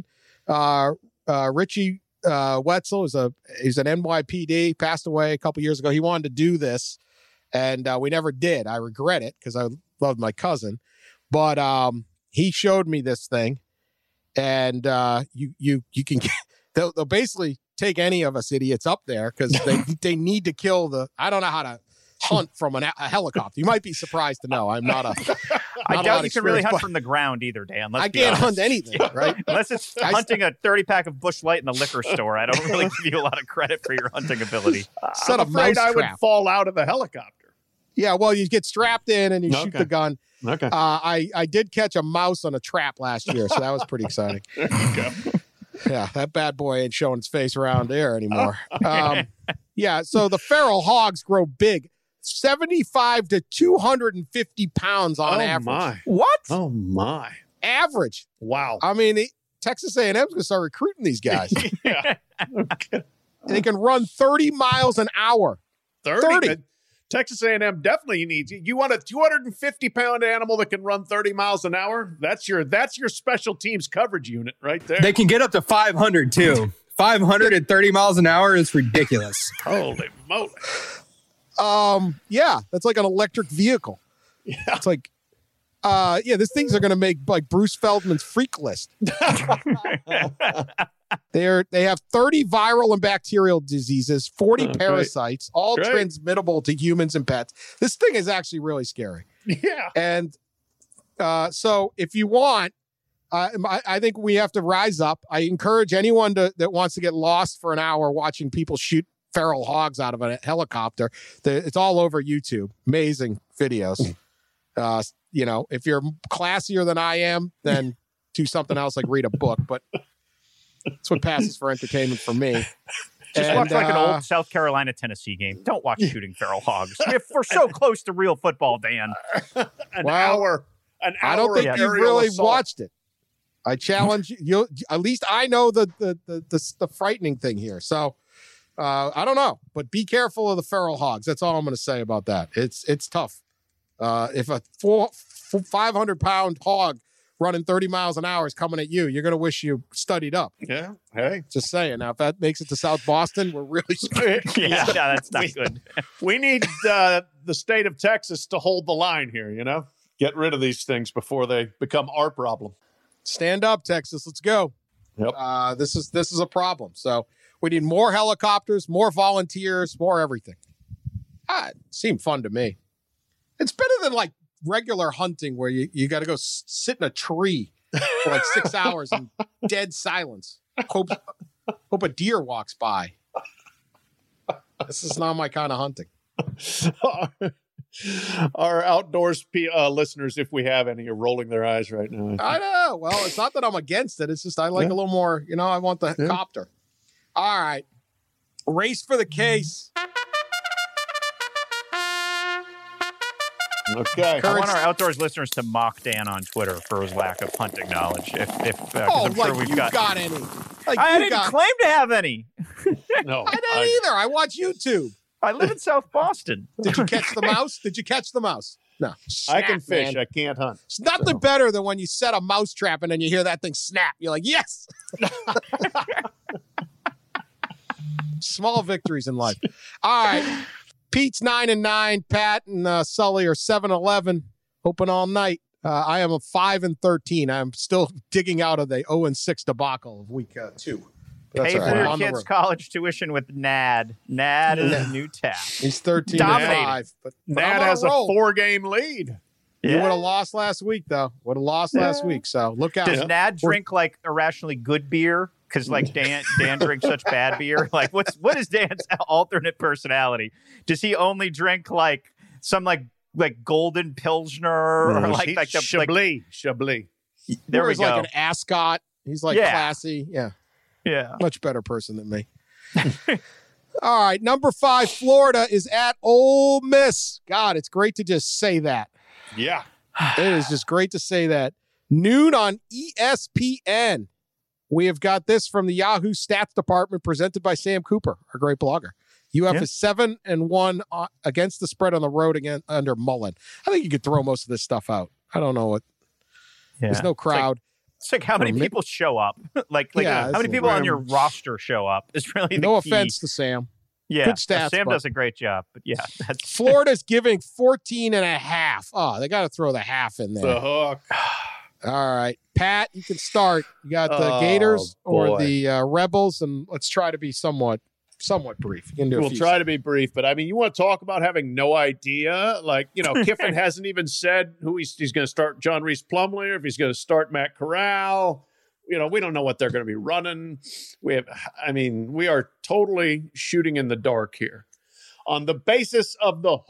Richie Wetzel, he's an NYPD, passed away a couple years ago. He wanted to do this, and we never did. I regret it because I loved my cousin. But he showed me this thing, and you can get, they'll basically take any of us idiots up there because they need to kill I don't know how to hunt from a helicopter. You might be surprised to know I'm not I doubt you can really hunt from the ground either, Dan. I can't hunt anything, right? Unless it's hunting a 30-pack of Busch Light in the liquor store. I don't really give you a lot of credit for your hunting ability. I'm afraid I would fall out of the helicopter. Yeah, well, you get strapped in and you shoot the gun. Okay. I did catch a mouse on a trap last year, so that was pretty exciting. There you go. Yeah, that bad boy ain't showing his face around there anymore. Yeah, so the feral hogs grow big, 75 to 250 pounds on average. My. What? Oh, my. Average. Wow. I mean, Texas A&M's going to start recruiting these guys. Yeah. Okay. They can run 30 miles an hour. 30. Texas A&M definitely needs you. You want a 250-pound animal that can run 30 miles an hour? That's your special teams coverage unit right there. They can get up to 500 too. 530 miles an hour is ridiculous. Holy moly. Yeah, that's like an electric vehicle. Yeah. It's like, these things are going to make like Bruce Feldman's freak list. They have 30 viral and bacterial diseases, 40 parasites, all transmittable to humans and pets. This thing is actually really scary. Yeah. And so if you want, I think we have to rise up. I encourage anyone that wants to get lost for an hour watching people shoot feral hogs out of a helicopter. It's all over YouTube. Amazing videos. If you're classier than I am, then do something else like read a book. But that's what passes for entertainment for me. Just watch like an old South Carolina, Tennessee game. Don't watch shooting feral hogs. We're so close to real football, Dan. An hour. I don't think you've really watched it. I challenge you. At least I know the frightening thing here. So I don't know, but be careful of the feral hogs. That's all I'm going to say about that. It's tough. If a 500-pound hog running 30 miles an hour is coming at you, you're going to wish you studied up. Yeah. Hey. Just saying. Now, if that makes it to South Boston, we're really screwed. Yeah, that's not good. We need the state of Texas to hold the line here, Get rid of these things before they become our problem. Stand up, Texas. Let's go. Yep. This is a problem. So we need more helicopters, more volunteers, more everything. It seemed fun to me. It's better than like regular hunting where you got to go sit in a tree for like 6 hours in dead silence. Hope a deer walks by. This is not my kind of hunting. Our outdoors listeners, if we have any, are rolling their eyes right now. I know. Well, it's not that I'm against it. It's just I like a little more, I want the copter. All right. Race for the case. Okay. I want our outdoors listeners to mock Dan on Twitter for his lack of hunting knowledge. I'm sure we've got any. I didn't claim to have any. No, I didn't either. I watch YouTube. I live in South Boston. Did you catch the mouse? No. Snap, I can fish. Man. I can't hunt. It's nothing better than when you set a mouse trap and then you hear that thing snap. You're like, yes. Small victories in life. All right. Pete's 9-9. Pat and Sully are 7-11. Open all night. I am a 5-13. I'm still digging out of the 0-6 debacle of week 2. Pay for your kids' college tuition with NAD. NAD is a new tab. He's 13-5. But NAD has a 4-game lead. Yeah. You would have lost last week, though. Would have lost last week. So look out. Does NAD drink like irrationally good beer? Because like Dan drinks such bad beer. Like what is Dan's alternate personality? Does he only drink like some like golden pilsner or like the Chablis? There we go. Like an ascot. He's like classy. Yeah. Yeah. Much better person than me. All right. Number 5, Florida is at Ole Miss. God, it's great to just say that. Yeah. It is just great to say that. Noon on ESPN. We have got this from the Yahoo Stats Department presented by Sam Cooper, our great blogger. UF is 7-1 against the spread on the road again under Mullen. I think you could throw most of this stuff out. I don't know what. Yeah. There's no crowd. It's like how many people show up? like how many people on your roster show up is really the key. No offense to Sam. Yeah, good stats. Sam does a great job, but yeah. Florida's giving 14.5. Oh, they got to throw the half in there. The hook. All right. Pat, you can start. You got the Gators or the Rebels, and let's try to be somewhat brief. We'll try to be brief, but I mean, you want to talk about having no idea? Like, Kiffin hasn't even said who he's going to start John Reese Plumlee or if he's going to start Matt Corral. We don't know what they're going to be running. We are totally shooting in the dark here. On the basis of the hook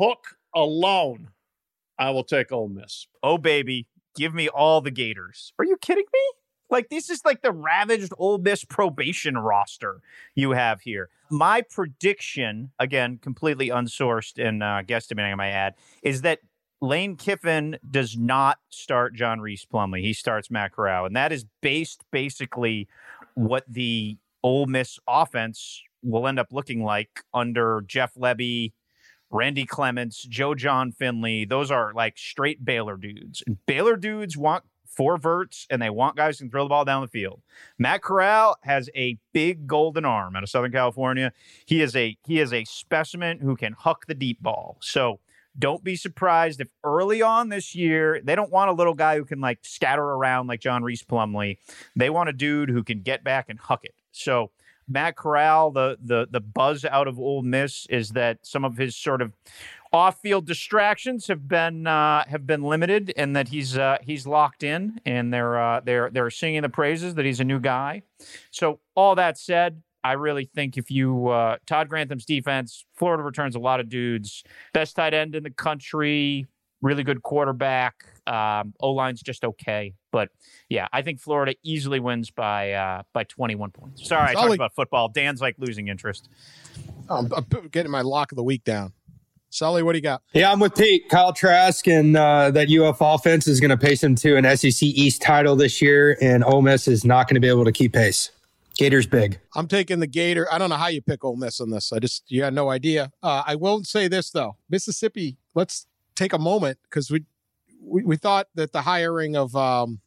alone, I will take Ole Miss. Oh, baby. Give me all the Gators. Are you kidding me? Like, this is like the ravaged Ole Miss probation roster you have here. My prediction, again, completely unsourced and guesstimating, I might add, is that Lane Kiffin does not start John Rhys Plumlee. He starts Matt Corral. And that is based basically what the Ole Miss offense will end up looking like under Jeff Lebby, Randy Clements, Joe John Finley. Those are like straight Baylor dudes. And Baylor dudes want 4 verts, and they want guys who can throw the ball down the field. Matt Corral has a big golden arm out of Southern California. He is a specimen who can huck the deep ball. So don't be surprised if early on this year, they don't want a little guy who can like scatter around like John Rhys Plumlee. They want a dude who can get back and huck it. So Matt Corral, the buzz out of Ole Miss is that some of his sort of off-field distractions have been limited, and that he's locked in, and they're singing the praises that he's a new guy. So all that said, I really think if you Todd Grantham's defense, Florida returns a lot of dudes, best tight end in the country, really good quarterback. O-line's just okay. But, yeah, I think Florida easily wins by 21 points. Sorry, I talked about football. Dan's, like, losing interest. I'm getting my lock of the week down. Sully, what do you got? Yeah, I'm with Pete. Kyle Trask and that UF offense is going to pace him to an SEC East title this year, and Ole Miss is not going to be able to keep pace. Gators big. I'm taking the Gator. I don't know how you pick Ole Miss on this. You had no idea. I will say this, though. Mississippi, let's take a moment, because we thought that the hiring of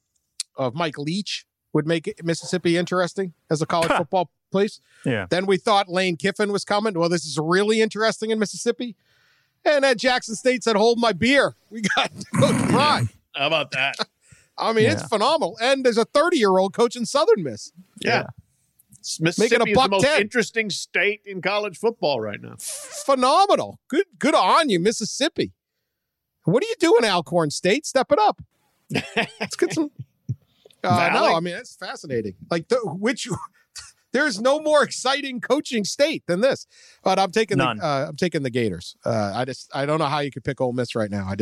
Mike Leach would make Mississippi interesting as a college football place. Yeah. Then we thought Lane Kiffin was coming. Well, this is really interesting in Mississippi. And at Jackson State said, hold my beer. We got Coach Prime. How about that? I mean, It's phenomenal. And there's a 30-year-old coaching Southern Miss. Yeah. Mississippi is the most interesting state in college football right now. Phenomenal. Good on you, Mississippi. What are you doing, Alcorn State? Step it up. Let's get some. No, I mean, it's fascinating. Like, there's no more exciting coaching state than this. But I'm taking the Gators. I don't know how you could pick Ole Miss right now.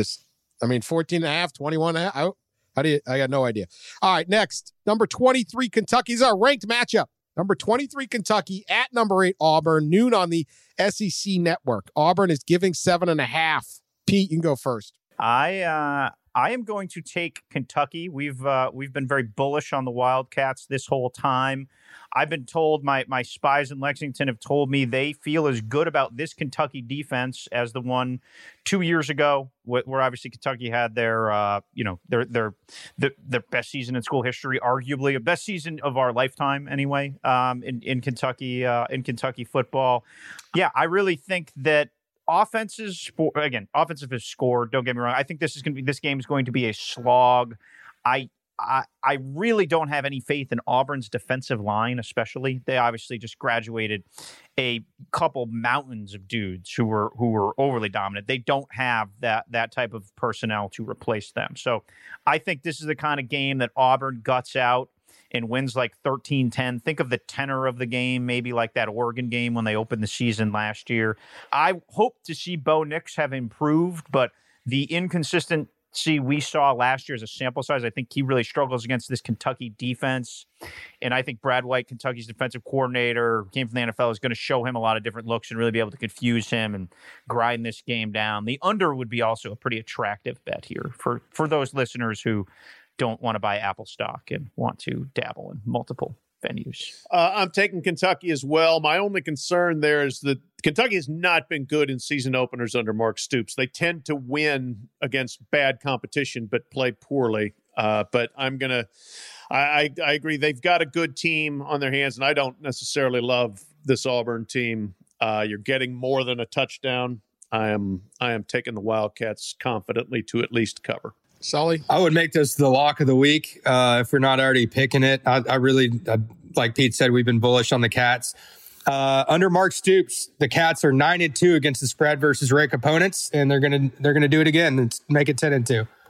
14.5, 21.5. I got no idea. All right, next, number 23 Kentucky is our ranked matchup. Number 23 Kentucky at number 8 Auburn, noon on the SEC Network. Auburn is giving 7.5. Pete, you can go first. I am going to take Kentucky. We've been very bullish on the Wildcats this whole time. I've been told, my spies in Lexington have told me they feel as good about this Kentucky defense as the one 2 years ago, where obviously Kentucky had their best season in school history, arguably a best season of our lifetime anyway, in Kentucky football. Yeah, I really think that offensive has scored. Don't get me wrong. I think this game is going to be a slog. I really don't have any faith in Auburn's defensive line, especially. They obviously just graduated a couple mountains of dudes who were overly dominant. They don't have that type of personnel to replace them. So I think this is the kind of game that Auburn guts out and wins like 13-10. Think of the tenor of the game, maybe like that Oregon game when they opened the season last year. I hope to see Bo Nix have improved, but the inconsistency we saw last year as a sample size, I think he really struggles against this Kentucky defense. And I think Brad White, Kentucky's defensive coordinator, who came from the NFL, is going to show him a lot of different looks and really be able to confuse him and grind this game down. The under would be also a pretty attractive bet here for those listeners who don't want to buy Apple stock and want to dabble in multiple venues. I'm taking Kentucky as well. My only concern there is that Kentucky has not been good in season openers under Mark Stoops. They tend to win against bad competition, but play poorly. But I agree. They've got a good team on their hands, and I don't necessarily love this Auburn team. You're getting more than a touchdown. I am taking the Wildcats confidently to at least cover. Sully? I would make this the lock of the week if we're not already picking it. I really, like Pete said, we've been bullish on the Cats. Under Mark Stoops, the Cats are 9-2 against the spread versus ranked opponents, and they're gonna do it again and make it 10-2.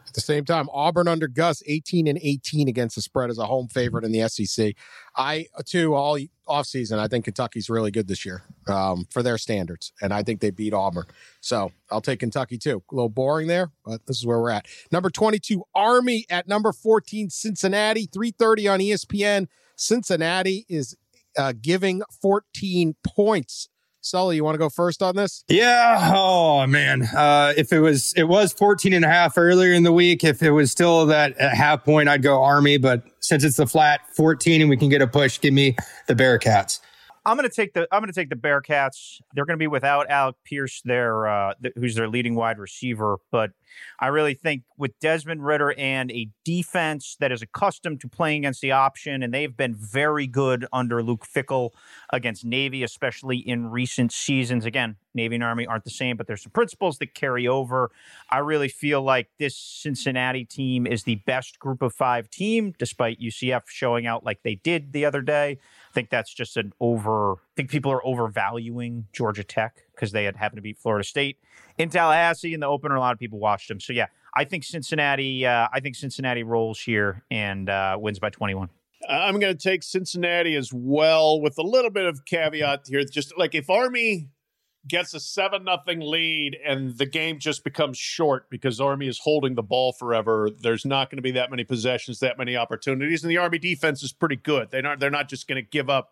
At the same time, Auburn under Gus, 18-18 against the spread as a home favorite in the SEC. I, too, all offseason, I think Kentucky's really good this year for their standards, and I think they beat Auburn. So I'll take Kentucky, too. A little boring there, but this is where we're at. Number 22, Army at number 14, Cincinnati, 3:30 on ESPN. Cincinnati is giving 14 points. Sully, you want to go first on this? Yeah. Oh, man. If it was 14.5 earlier in the week. If it was still that at half point, I'd go Army. But since it's the flat 14 and we can get a push, give me the Bearcats. I'm going to take the Bearcats. They're going to be without Alec Pierce, who's their leading wide receiver. But I really think with Desmond Ridder and a defense that is accustomed to playing against the option, and they've been very good under Luke Fickell against Navy, especially in recent seasons. Again, Navy and Army aren't the same, but there's some principles that carry over. I really feel like this Cincinnati team is the best group of 5 team, despite UCF showing out like they did the other day. I think that's just I think people are overvaluing Georgia Tech because they happened to beat Florida State in Tallahassee in the opener. A lot of people watched them. So yeah, I think Cincinnati rolls here and wins by 21. I'm going to take Cincinnati as well with a little bit of caveat here. Just like if Army gets a 7-0 lead and the game just becomes short because Army is holding the ball forever, there's not going to be that many possessions, that many opportunities. And the Army defense is pretty good. They're not just going to give up,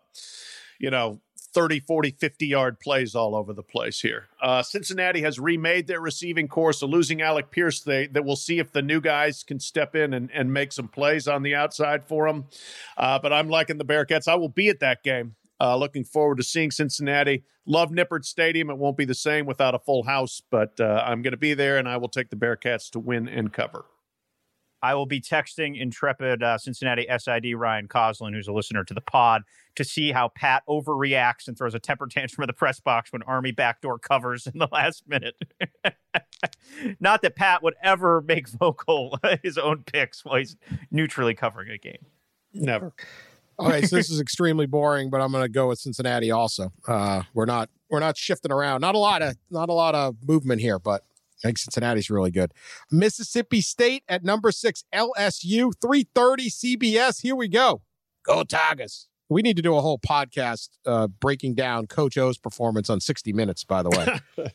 30, 40, 50-yard plays all over the place here. Cincinnati has remade their receiving corps, so losing Alec Pierce, that we'll see if the new guys can step in and make some plays on the outside for them. But I'm liking the Bearcats. I will be at that game. Looking forward to seeing Cincinnati. Love Nippert Stadium. It won't be the same without a full house, but I'm going to be there, and I will take the Bearcats to win and cover. I will be texting intrepid Cincinnati SID Ryan Coslin, who's a listener to the pod, to see how Pat overreacts and throws a temper tantrum in the press box when Army backdoor covers in the last minute. Not that Pat would ever make vocal his own picks while he's neutrally covering a game. Never. Okay, so this is extremely boring, but I'm going to go with Cincinnati also. We're not shifting around. Not a lot of movement here, but I think Cincinnati's really good. Mississippi State at number 6, LSU, 3:30 CBS. Here we go. Go Tigers. We need to do a whole podcast breaking down Coach O's performance on 60 Minutes, by the way.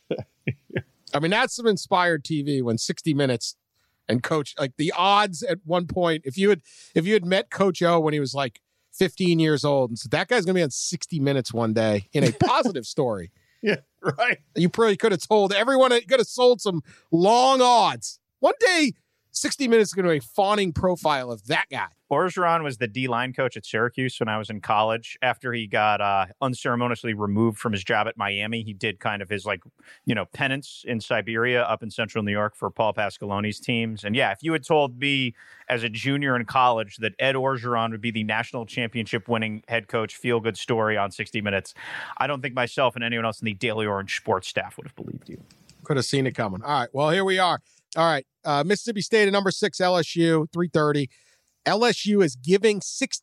I mean, that's some inspired TV when 60 Minutes and Coach, like the odds at one point, if you had met Coach O when he was like 15 years old and said, that guy's going to be on 60 Minutes one day in a positive story. Yeah, right. You probably could have told everyone, you could have sold some long odds. One day, 60 Minutes is going to be a fawning profile of that guy. Orgeron was the D-line coach at Syracuse when I was in college. After he got unceremoniously removed from his job at Miami, he did kind of his penance in Siberia up in central New York for Paul Pasqualoni's teams. And yeah, if you had told me as a junior in college that Ed Orgeron would be the national championship winning head coach feel-good story on 60 Minutes, I don't think myself and anyone else in the Daily Orange sports staff would have believed you. Could have seen it coming. All right, well, here we are. All right, Mississippi State at number 6, LSU, 3:30. LSU is giving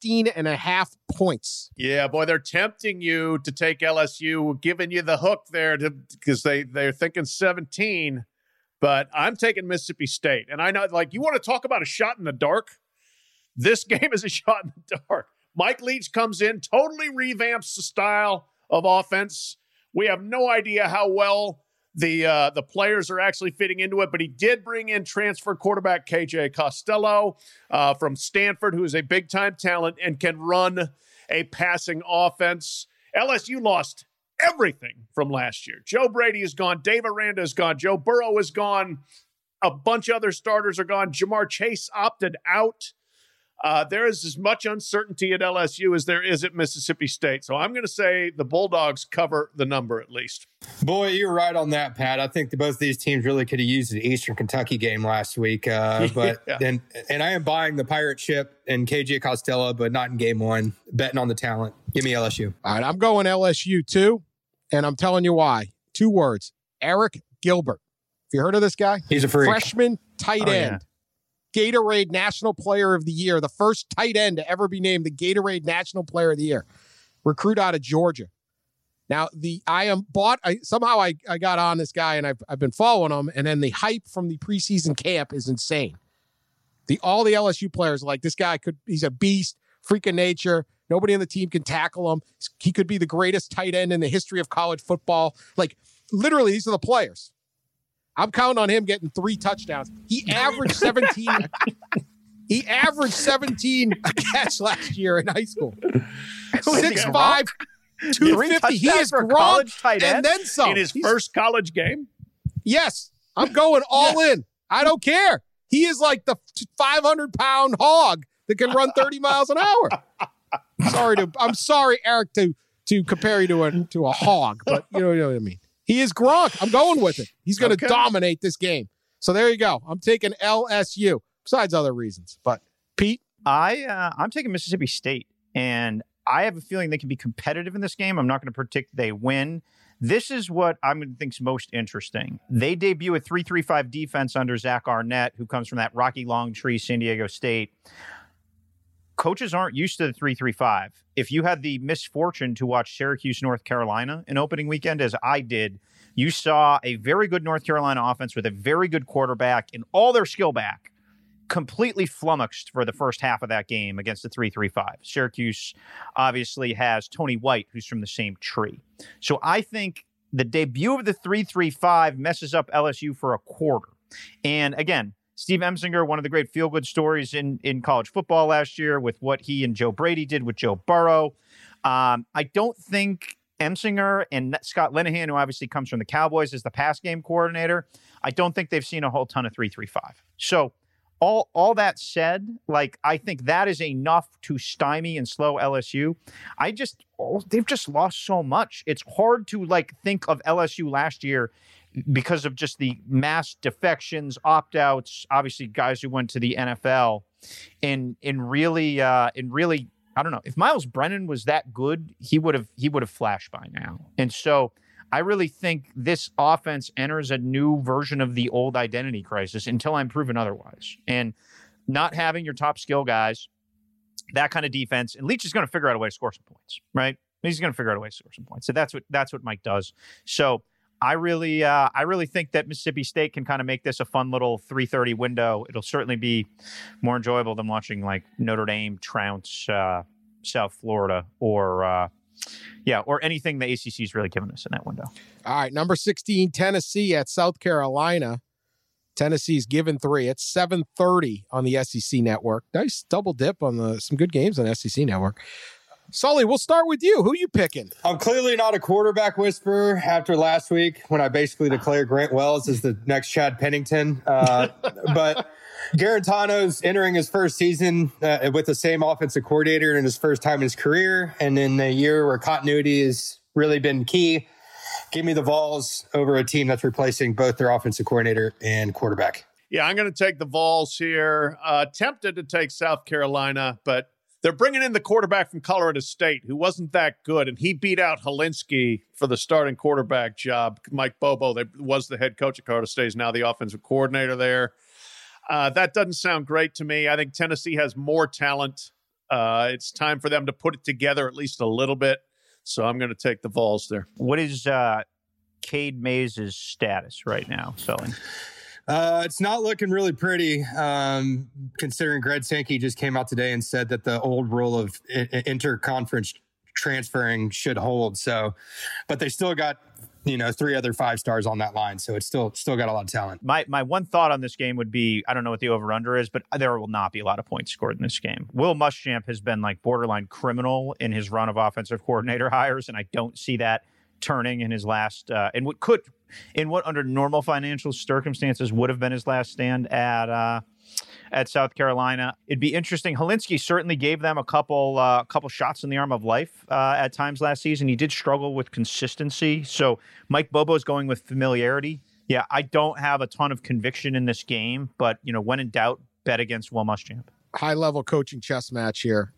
16.5 points. Yeah, boy, they're tempting you to take LSU, giving you the hook there because they're thinking 17. But I'm taking Mississippi State. And I know, you want to talk about a shot in the dark? This game is a shot in the dark. Mike Leach comes in, totally revamps the style of offense. We have no idea how well the players are actually fitting into it, but he did bring in transfer quarterback KJ Costello from Stanford, who is a big-time talent and can run a passing offense. LSU lost everything from last year. Joe Brady is gone. Dave Aranda is gone. Joe Burrow is gone. A bunch of other starters are gone. Jamar Chase opted out. There is as much uncertainty at LSU as there is at Mississippi State. So I'm going to say the Bulldogs cover the number at least. Boy, you're right on that, Pat. I think both of these teams really could have used the Eastern Kentucky game last week. But then, and I am buying the pirate ship and KJ Costello, but not in game one. Betting on the talent. Give me LSU. All right, I'm going LSU too, and I'm telling you why. 2 words: Eric Gilbert. Have you heard of this guy? He's a freak. Freshman tight end. Yeah. Gatorade National Player of the Year, the first tight end to ever be named the Gatorade National Player of the Year. Recruit out of Georgia. Now, I got on this guy and I've been following him, and then the hype from the preseason camp is insane. All the LSU players are like, this guy he's a beast, freak of nature. Nobody on the team can tackle him. He could be the greatest tight end in the history of college football. Like, literally, these are the players. I'm counting on him getting 3 touchdowns. He averaged 17. He averaged 17 a catch last year in high school. 6'5", 250. He is Gronk and then some. In his first college game? Yes. I'm going all in. I don't care. He is like the 500-pound hog that can run 30 miles an hour. I'm sorry, Eric, to compare you to a hog, but you know what I mean. He is Gronk. I'm going with it. He's going to dominate this game. So there you go. I'm taking LSU, besides other reasons. But Pete? I'm taking Mississippi State, and I have a feeling they can be competitive in this game. I'm not going to predict they win. This is what I'm going to think is most interesting. They debut a 3-3-5 defense under Zach Arnett, who comes from that Rocky Long Tree, San Diego State. Coaches aren't used to the 3-3-5. If you had the misfortune to watch Syracuse, North Carolina in opening weekend, as I did, you saw a very good North Carolina offense with a very good quarterback and all their skill back, completely flummoxed for the first half of that game against the 3-3-5. Syracuse obviously has Tony White, who's from the same tree. So I think the debut of the 3-3-5 messes up LSU for a quarter. And again, Steve Emsinger, one of the great feel-good stories in college football last year with what he and Joe Brady did with Joe Burrow. I don't think Emsinger and Scott Linehan, who obviously comes from the Cowboys as the pass game coordinator, I don't think they've seen a whole ton of 3-3-5. So all that said, like, I think that is enough to stymie and slow LSU. They've just lost so much. It's hard to think of LSU last year because of just the mass defections, opt-outs, obviously guys who went to the NFL, and really, I don't know, if Miles Brennan was that good, he would have flashed by now. And so I really think this offense enters a new version of the old identity crisis until I'm proven otherwise. And not having your top skill guys, that kind of defense, and Leach is going to figure out a way to score some points, right? He's going to figure out a way to score some points. So that's what Mike does. So I really think that Mississippi State can kind of make this a fun little 3:30 window. It'll certainly be more enjoyable than watching Notre Dame trounce South Florida or anything the ACC's really given us in that window. All right, number 16, Tennessee at South Carolina. Tennessee's given 3. It's 7:30 on the SEC network. Nice double dip on some good games on the SEC network. Sully, we'll start with you. Who are you picking? I'm clearly not a quarterback whisperer after last week when I basically declared Grant Wells as the next Chad Pennington. But Garantano's entering his first season with the same offensive coordinator in his first time in his career, and in a year where continuity has really been key. Give me the Vols over a team that's replacing both their offensive coordinator and quarterback. Yeah, I'm going to take the Vols here. Tempted to take South Carolina, but they're bringing in the quarterback from Colorado State, who wasn't that good, and he beat out Helinski for the starting quarterback job. Mike Bobo was the head coach at Colorado State, is now the offensive coordinator there. That doesn't sound great to me. I think Tennessee has more talent. It's time for them to put it together at least a little bit. So I'm going to take the Vols there. What is Cade Mays' status right now, Sully? It's not looking really pretty, considering Greg Sankey just came out today and said that the old rule of interconference transferring should hold. So, but they still got, 3 other 5-stars on that line. So it's still got a lot of talent. My one thought on this game would be, I don't know what the over-under is, but there will not be a lot of points scored in this game. Will Muschamp has been borderline criminal in his run of offensive coordinator hires, and I don't see that turning in his last, in what under normal financial circumstances would have been his last stand at South Carolina. It'd be interesting. Helinski certainly gave them a couple shots in the arm of life at times last season. He did struggle with consistency. So Mike Bobo's going with familiarity. Yeah, I don't have a ton of conviction in this game, but when in doubt, bet against Will Muschamp. High-level coaching chess match here.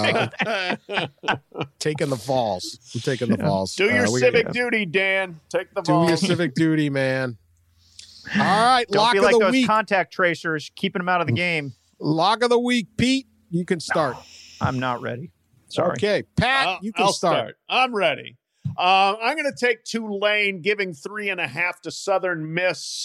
Taking the Vols. I'm taking the Vols. Do your civic duty, Dan. Take the Vols. Do your civic duty, man. All right, don't lock be of like the those week. Contact tracers, keeping them out of the game. Lock of the week, Pete. You can start. I'm not ready. Sorry. Okay, Pat, you can start. I'm ready. I'm going to take Tulane, giving 3.5 to Southern Miss.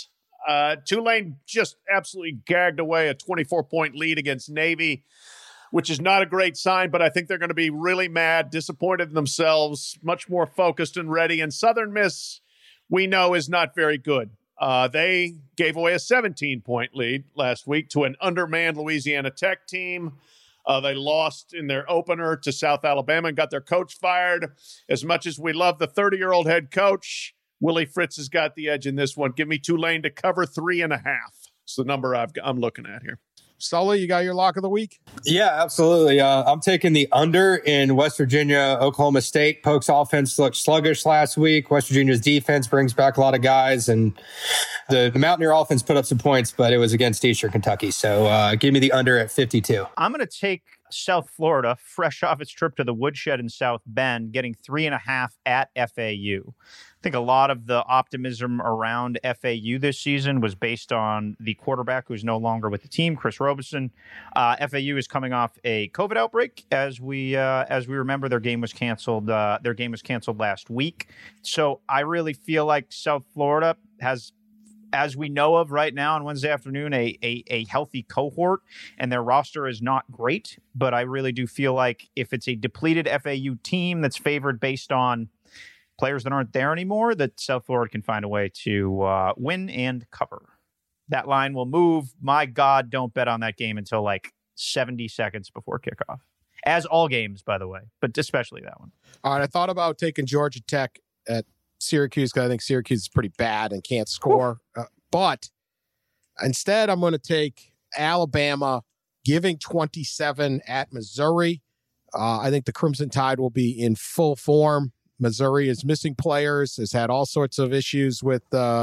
Tulane just absolutely gagged away a 24-point lead against Navy, which is not a great sign, but I think they're going to be really mad, disappointed in themselves, much more focused and ready. And Southern Miss, we know, is not very good. They gave away a 17-point lead last week to an undermanned Louisiana Tech team. They lost in their opener to South Alabama and got their coach fired. As much as we love the 30-year-old head coach, Willie Fritz has got the edge in this one. Give me Tulane to cover 3.5. It's the number I'm looking at here. Sully, you got your lock of the week? Yeah, absolutely. I'm taking the under in West Virginia, Oklahoma State. Polk's offense looked sluggish last week. West Virginia's defense brings back a lot of guys, and the Mountaineer offense put up some points, but it was against Eastern Kentucky. So give me the under at 52. I'm going to take South Florida, fresh off its trip to the Woodshed in South Bend, getting 3.5 at FAU. I think a lot of the optimism around FAU this season was based on the quarterback who's no longer with the team, Chris Robeson. FAU is coming off a COVID outbreak, as we remember. Their game was canceled. Last week. So I really feel like South Florida has, as we know of right now on Wednesday afternoon, a healthy cohort, and their roster is not great. But I really do feel like if it's a depleted FAU team that's favored based on players that aren't there anymore, that South Florida can find a way to win and cover. That line will move. My God, don't bet on that game until like 70 seconds before kickoff. As all games, by the way, but especially that one. All right, I thought about taking Georgia Tech at Syracuse because I think Syracuse is pretty bad and can't score. But instead, I'm going to take Alabama, giving 27 at Missouri. I think the Crimson Tide will be in full form. Missouri is missing players, has had all sorts of issues with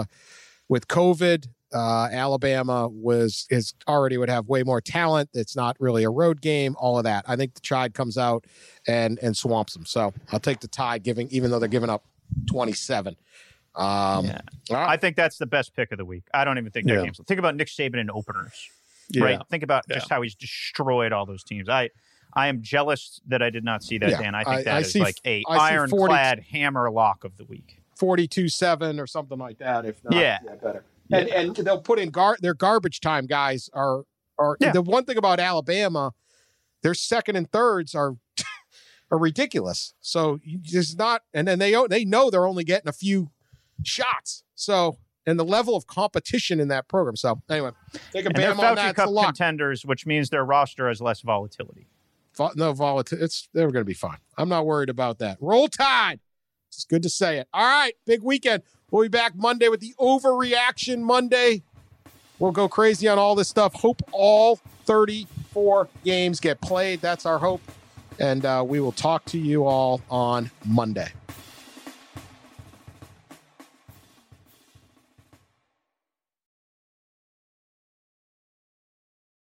COVID. Alabama would have way more talent. It's not really a road game, all of that. I think the Tide comes out and swamps them. So I'll take the Tide, even though they're giving up 27. Right. I think that's the best pick of the week. I don't even think that game's. Think about Nick Saban in openers, right? Think about just how he's destroyed all those teams. I am jealous that I did not see that, Dan. I think that is like a ironclad hammer lock of the week. 42-7 or something like that, if not. Yeah, better. And they'll put in their garbage time guys are the one thing about Alabama, their second and thirds are ridiculous. So there's not, and then they know they're only getting a few shots. So, and the level of competition in that program. So anyway, take a bam on that. Cup contenders, which means their roster has less volatility. No volatility. They're going to be fine. I'm not worried about that. Roll Tide. It's good to say it. All right, big weekend. We'll be back Monday with the Overreaction Monday. We'll go crazy on all this stuff. Hope all 34 games get played. That's our hope. And we will talk to you all on Monday.